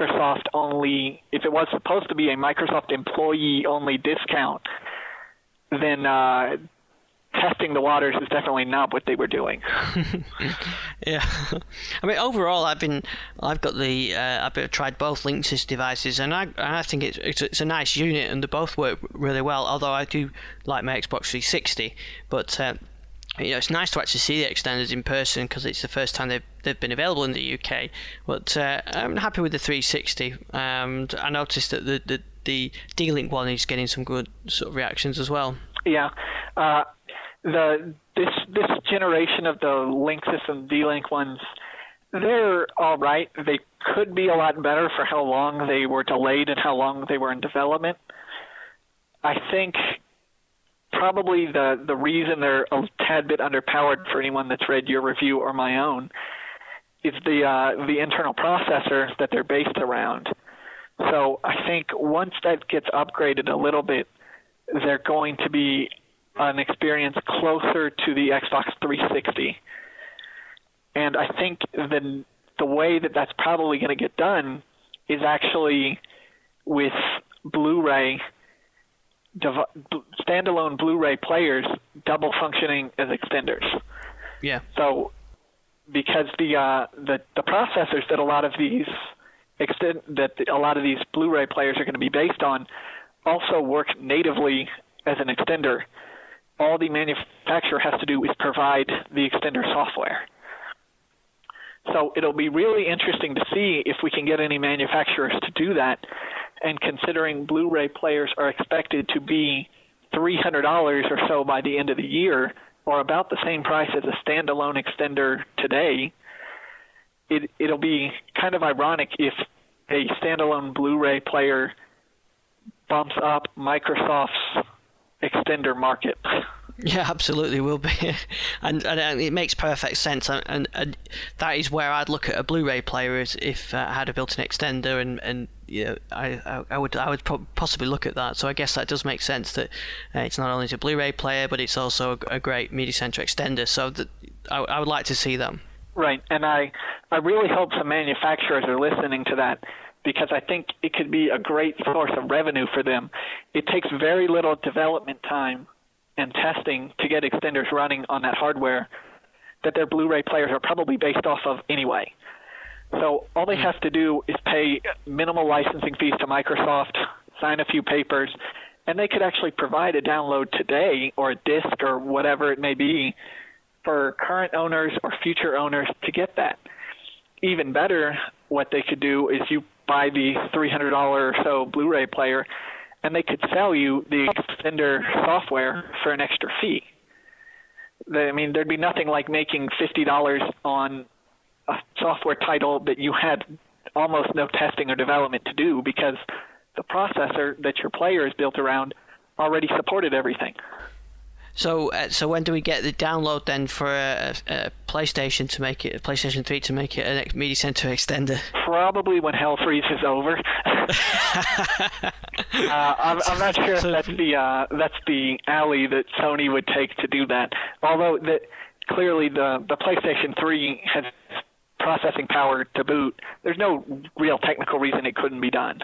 supposed to be a Microsoft employee-only discount, then testing the waters is definitely not what they were doing. Yeah, I mean, overall, I've tried both Linksys devices, and I think it's a nice unit, and they both work really well. Although I do like my Xbox 360, but it's nice to actually see the extenders in person, because it's the first time they've been available in the UK. But I'm happy with the 360, and I noticed that the D-Link one is getting some good sort of reactions as well. Yeah. This generation of the Linksys and D-Link ones, they're all right. They could be a lot better for how long they were delayed and how long they were in development. I think probably the reason they're a tad bit underpowered for anyone that's read your review or my own is the internal processor that they're based around. So I think once that gets upgraded a little bit, they're going to be an experience closer to the Xbox 360. And I think the the way that that's probably going to get done is actually with Blu-ray, standalone Blu-ray players double functioning as extenders. Yeah. So because the processors that a lot of these Blu-ray players are going to be based on also work natively as an extender. All the manufacturer has to do is provide the extender software. So it'll be really interesting to see if we can get any manufacturers to do that. And considering Blu-ray players are expected to be $300 or so by the end of the year, or about the same price as a standalone extender today, it'll be kind of ironic if a standalone Blu-ray player bumps up Microsoft's extender market. Yeah, absolutely will be, and it makes perfect sense, and that is where I'd look at a Blu-ray player as if I had a built-in extender, and you know, I would possibly look at that. So I guess that does make sense that it's not only a Blu-ray player, but it's also a great Media Center extender. So I would like to see them. Right, and I really hope some manufacturers are listening to that, because I think it could be a great source of revenue for them. It takes very little development time and testing to get extenders running on that hardware that their Blu-ray players are probably based off of anyway. So all they have to do is pay minimal licensing fees to Microsoft, sign a few papers, and they could actually provide a download today or a disc or whatever it may be for current owners or future owners to get that. Even better, what they could do is you buy the $300 or so Blu-ray player, and they could sell you the extender software for an extra fee. I mean, there'd be nothing like making $50 on a software title that you had almost no testing or development to do, because the processor that your player is built around already supported everything. So when do we get the download then for a PlayStation 3 to make it a Media Center extender? Probably when hell freezes over. I'm not sure if that's the alley that Sony would take to do that. Although clearly the PlayStation 3 has processing power to boot. There's no real technical reason it couldn't be done.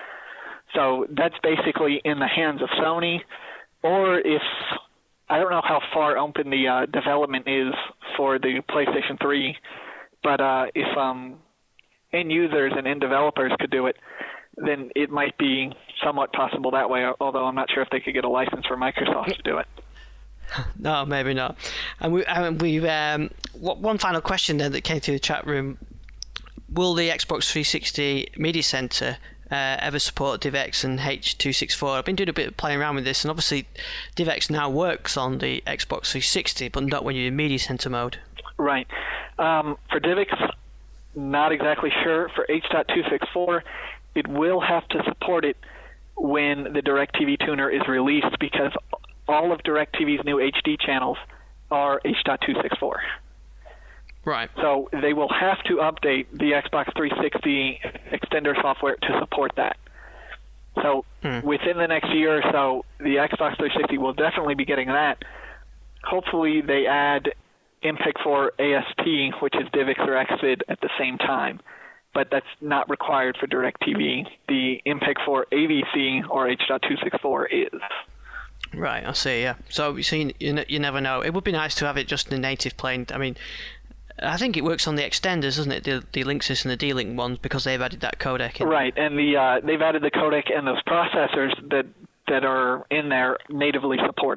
So that's basically in the hands of Sony, or if I don't know how far open the development is for the PlayStation 3, but if end users and end developers could do it, then it might be somewhat possible that way, although I'm not sure if they could get a license for Microsoft to do it. No, maybe not. And we one final question then that came through the chat room: will the Xbox 360 Media Center ever support DivX and H.264? I've been doing a bit of playing around with this, and obviously DivX now works on the Xbox 360, but not when you're in Media Center mode. Right. For DivX, not exactly sure. For H.264, it will have to support it when the DirecTV tuner is released, because all of DirecTV's new HD channels are H.264. Right. So they will have to update the Xbox 360 extender software to support that. So within the next year or so, the Xbox 360 will definitely be getting that. Hopefully they add MPEG-4 AST, which is DivX or Xvid, at the same time. But that's not required for DirecTV. The MPEG-4 AVC or H.264 is. Right, I see, yeah. So you never know. It would be nice to have it just in a native plane. I mean, I think it works on the extenders, doesn't it? The Linksys and the D-Link ones, because they've added that codec in. Right, and they've added the codec, and those processors that are in there natively support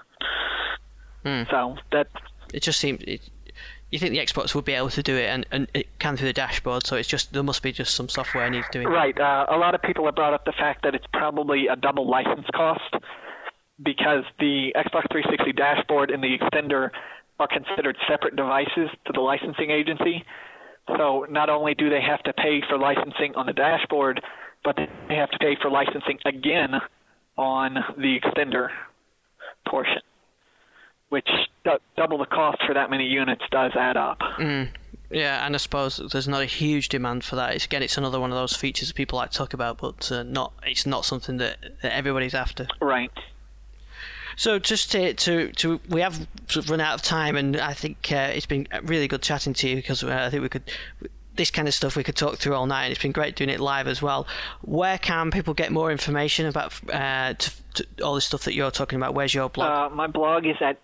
it. So that it just seems you think the Xbox would be able to do it, and it can through the dashboard. So it's just there must be just some software needs doing. Right. A lot of people have brought up the fact that it's probably a double license cost, because the Xbox 360 dashboard and the extender are considered separate devices to the licensing agency. So not only do they have to pay for licensing on the dashboard, but they have to pay for licensing again on the extender portion, which double the cost for that many units does add up. Yeah, and I suppose there's not a huge demand for that. It's another one of those features that people like to talk about, but it's not something that everybody's after. Right. So just to we have sort of run out of time, and I think it's been really good chatting to you, because I think this kind of stuff we could talk through all night, and it's been great doing it live as well. Where can people get more information about all the stuff that you're talking about? Where's your blog? My blog is at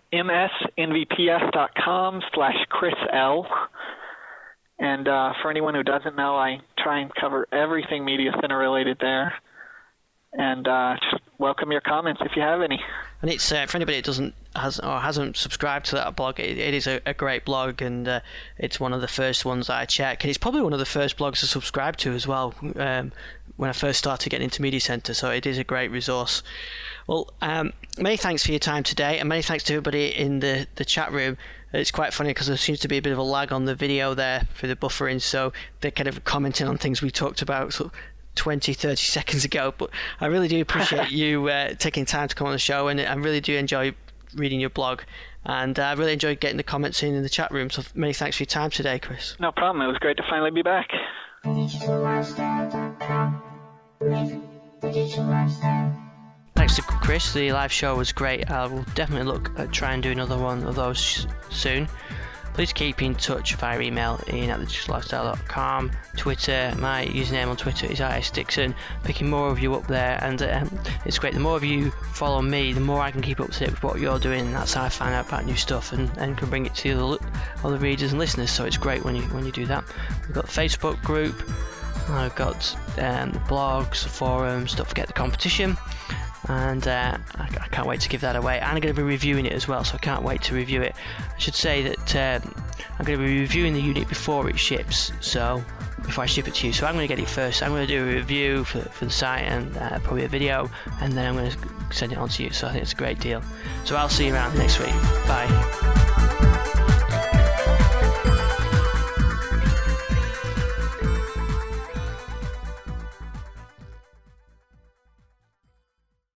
msnvps.com/ChrisL. And for anyone who doesn't know, I try and cover everything Media Center related there. And just welcome your comments if you have any. And it's for anybody that hasn't subscribed to that blog, it is a great blog, and it's one of the first ones that I check. And it's probably one of the first blogs to subscribe to as well when I first started getting into Media Center. So it is a great resource. Well, many thanks for your time today, and many thanks to everybody in the chat room. It's quite funny because there seems to be a bit of a lag on the video there for the buffering, so they're kind of commenting on things we talked about 20-30 seconds ago. But I really do appreciate you taking time to come on the show, and I really do enjoy reading your blog, and I really enjoyed getting the comments in the chat room. So many thanks for your time today, Chris. No problem. It was great to finally be back. DigitalLifestyle.com. Live the digital lifestyle. Thanks to Chris. The live show was great. I will definitely look at try and do another one of those soon. Please keep in touch via email, ian@thedigital.lifestyle.com, Twitter. My username on Twitter is @isdixon. Picking more of you up there, and it's great. The more of you follow me, the more I can keep up to date with what you're doing. That's how I find out about new stuff and can bring it to the other readers and listeners. So it's great when you do that. We've got the Facebook group. I've got blogs, the forums. Don't forget the competition. And I can't wait to give that away. And I'm going to be reviewing it as well, so I can't wait to review it. I should say that I'm going to be reviewing the unit before it ships, so before I ship it to you. So I'm going to get it first. I'm going to do a review for the site and probably a video, and then I'm going to send it on to you. So I think it's a great deal. So I'll see you around next week. Bye.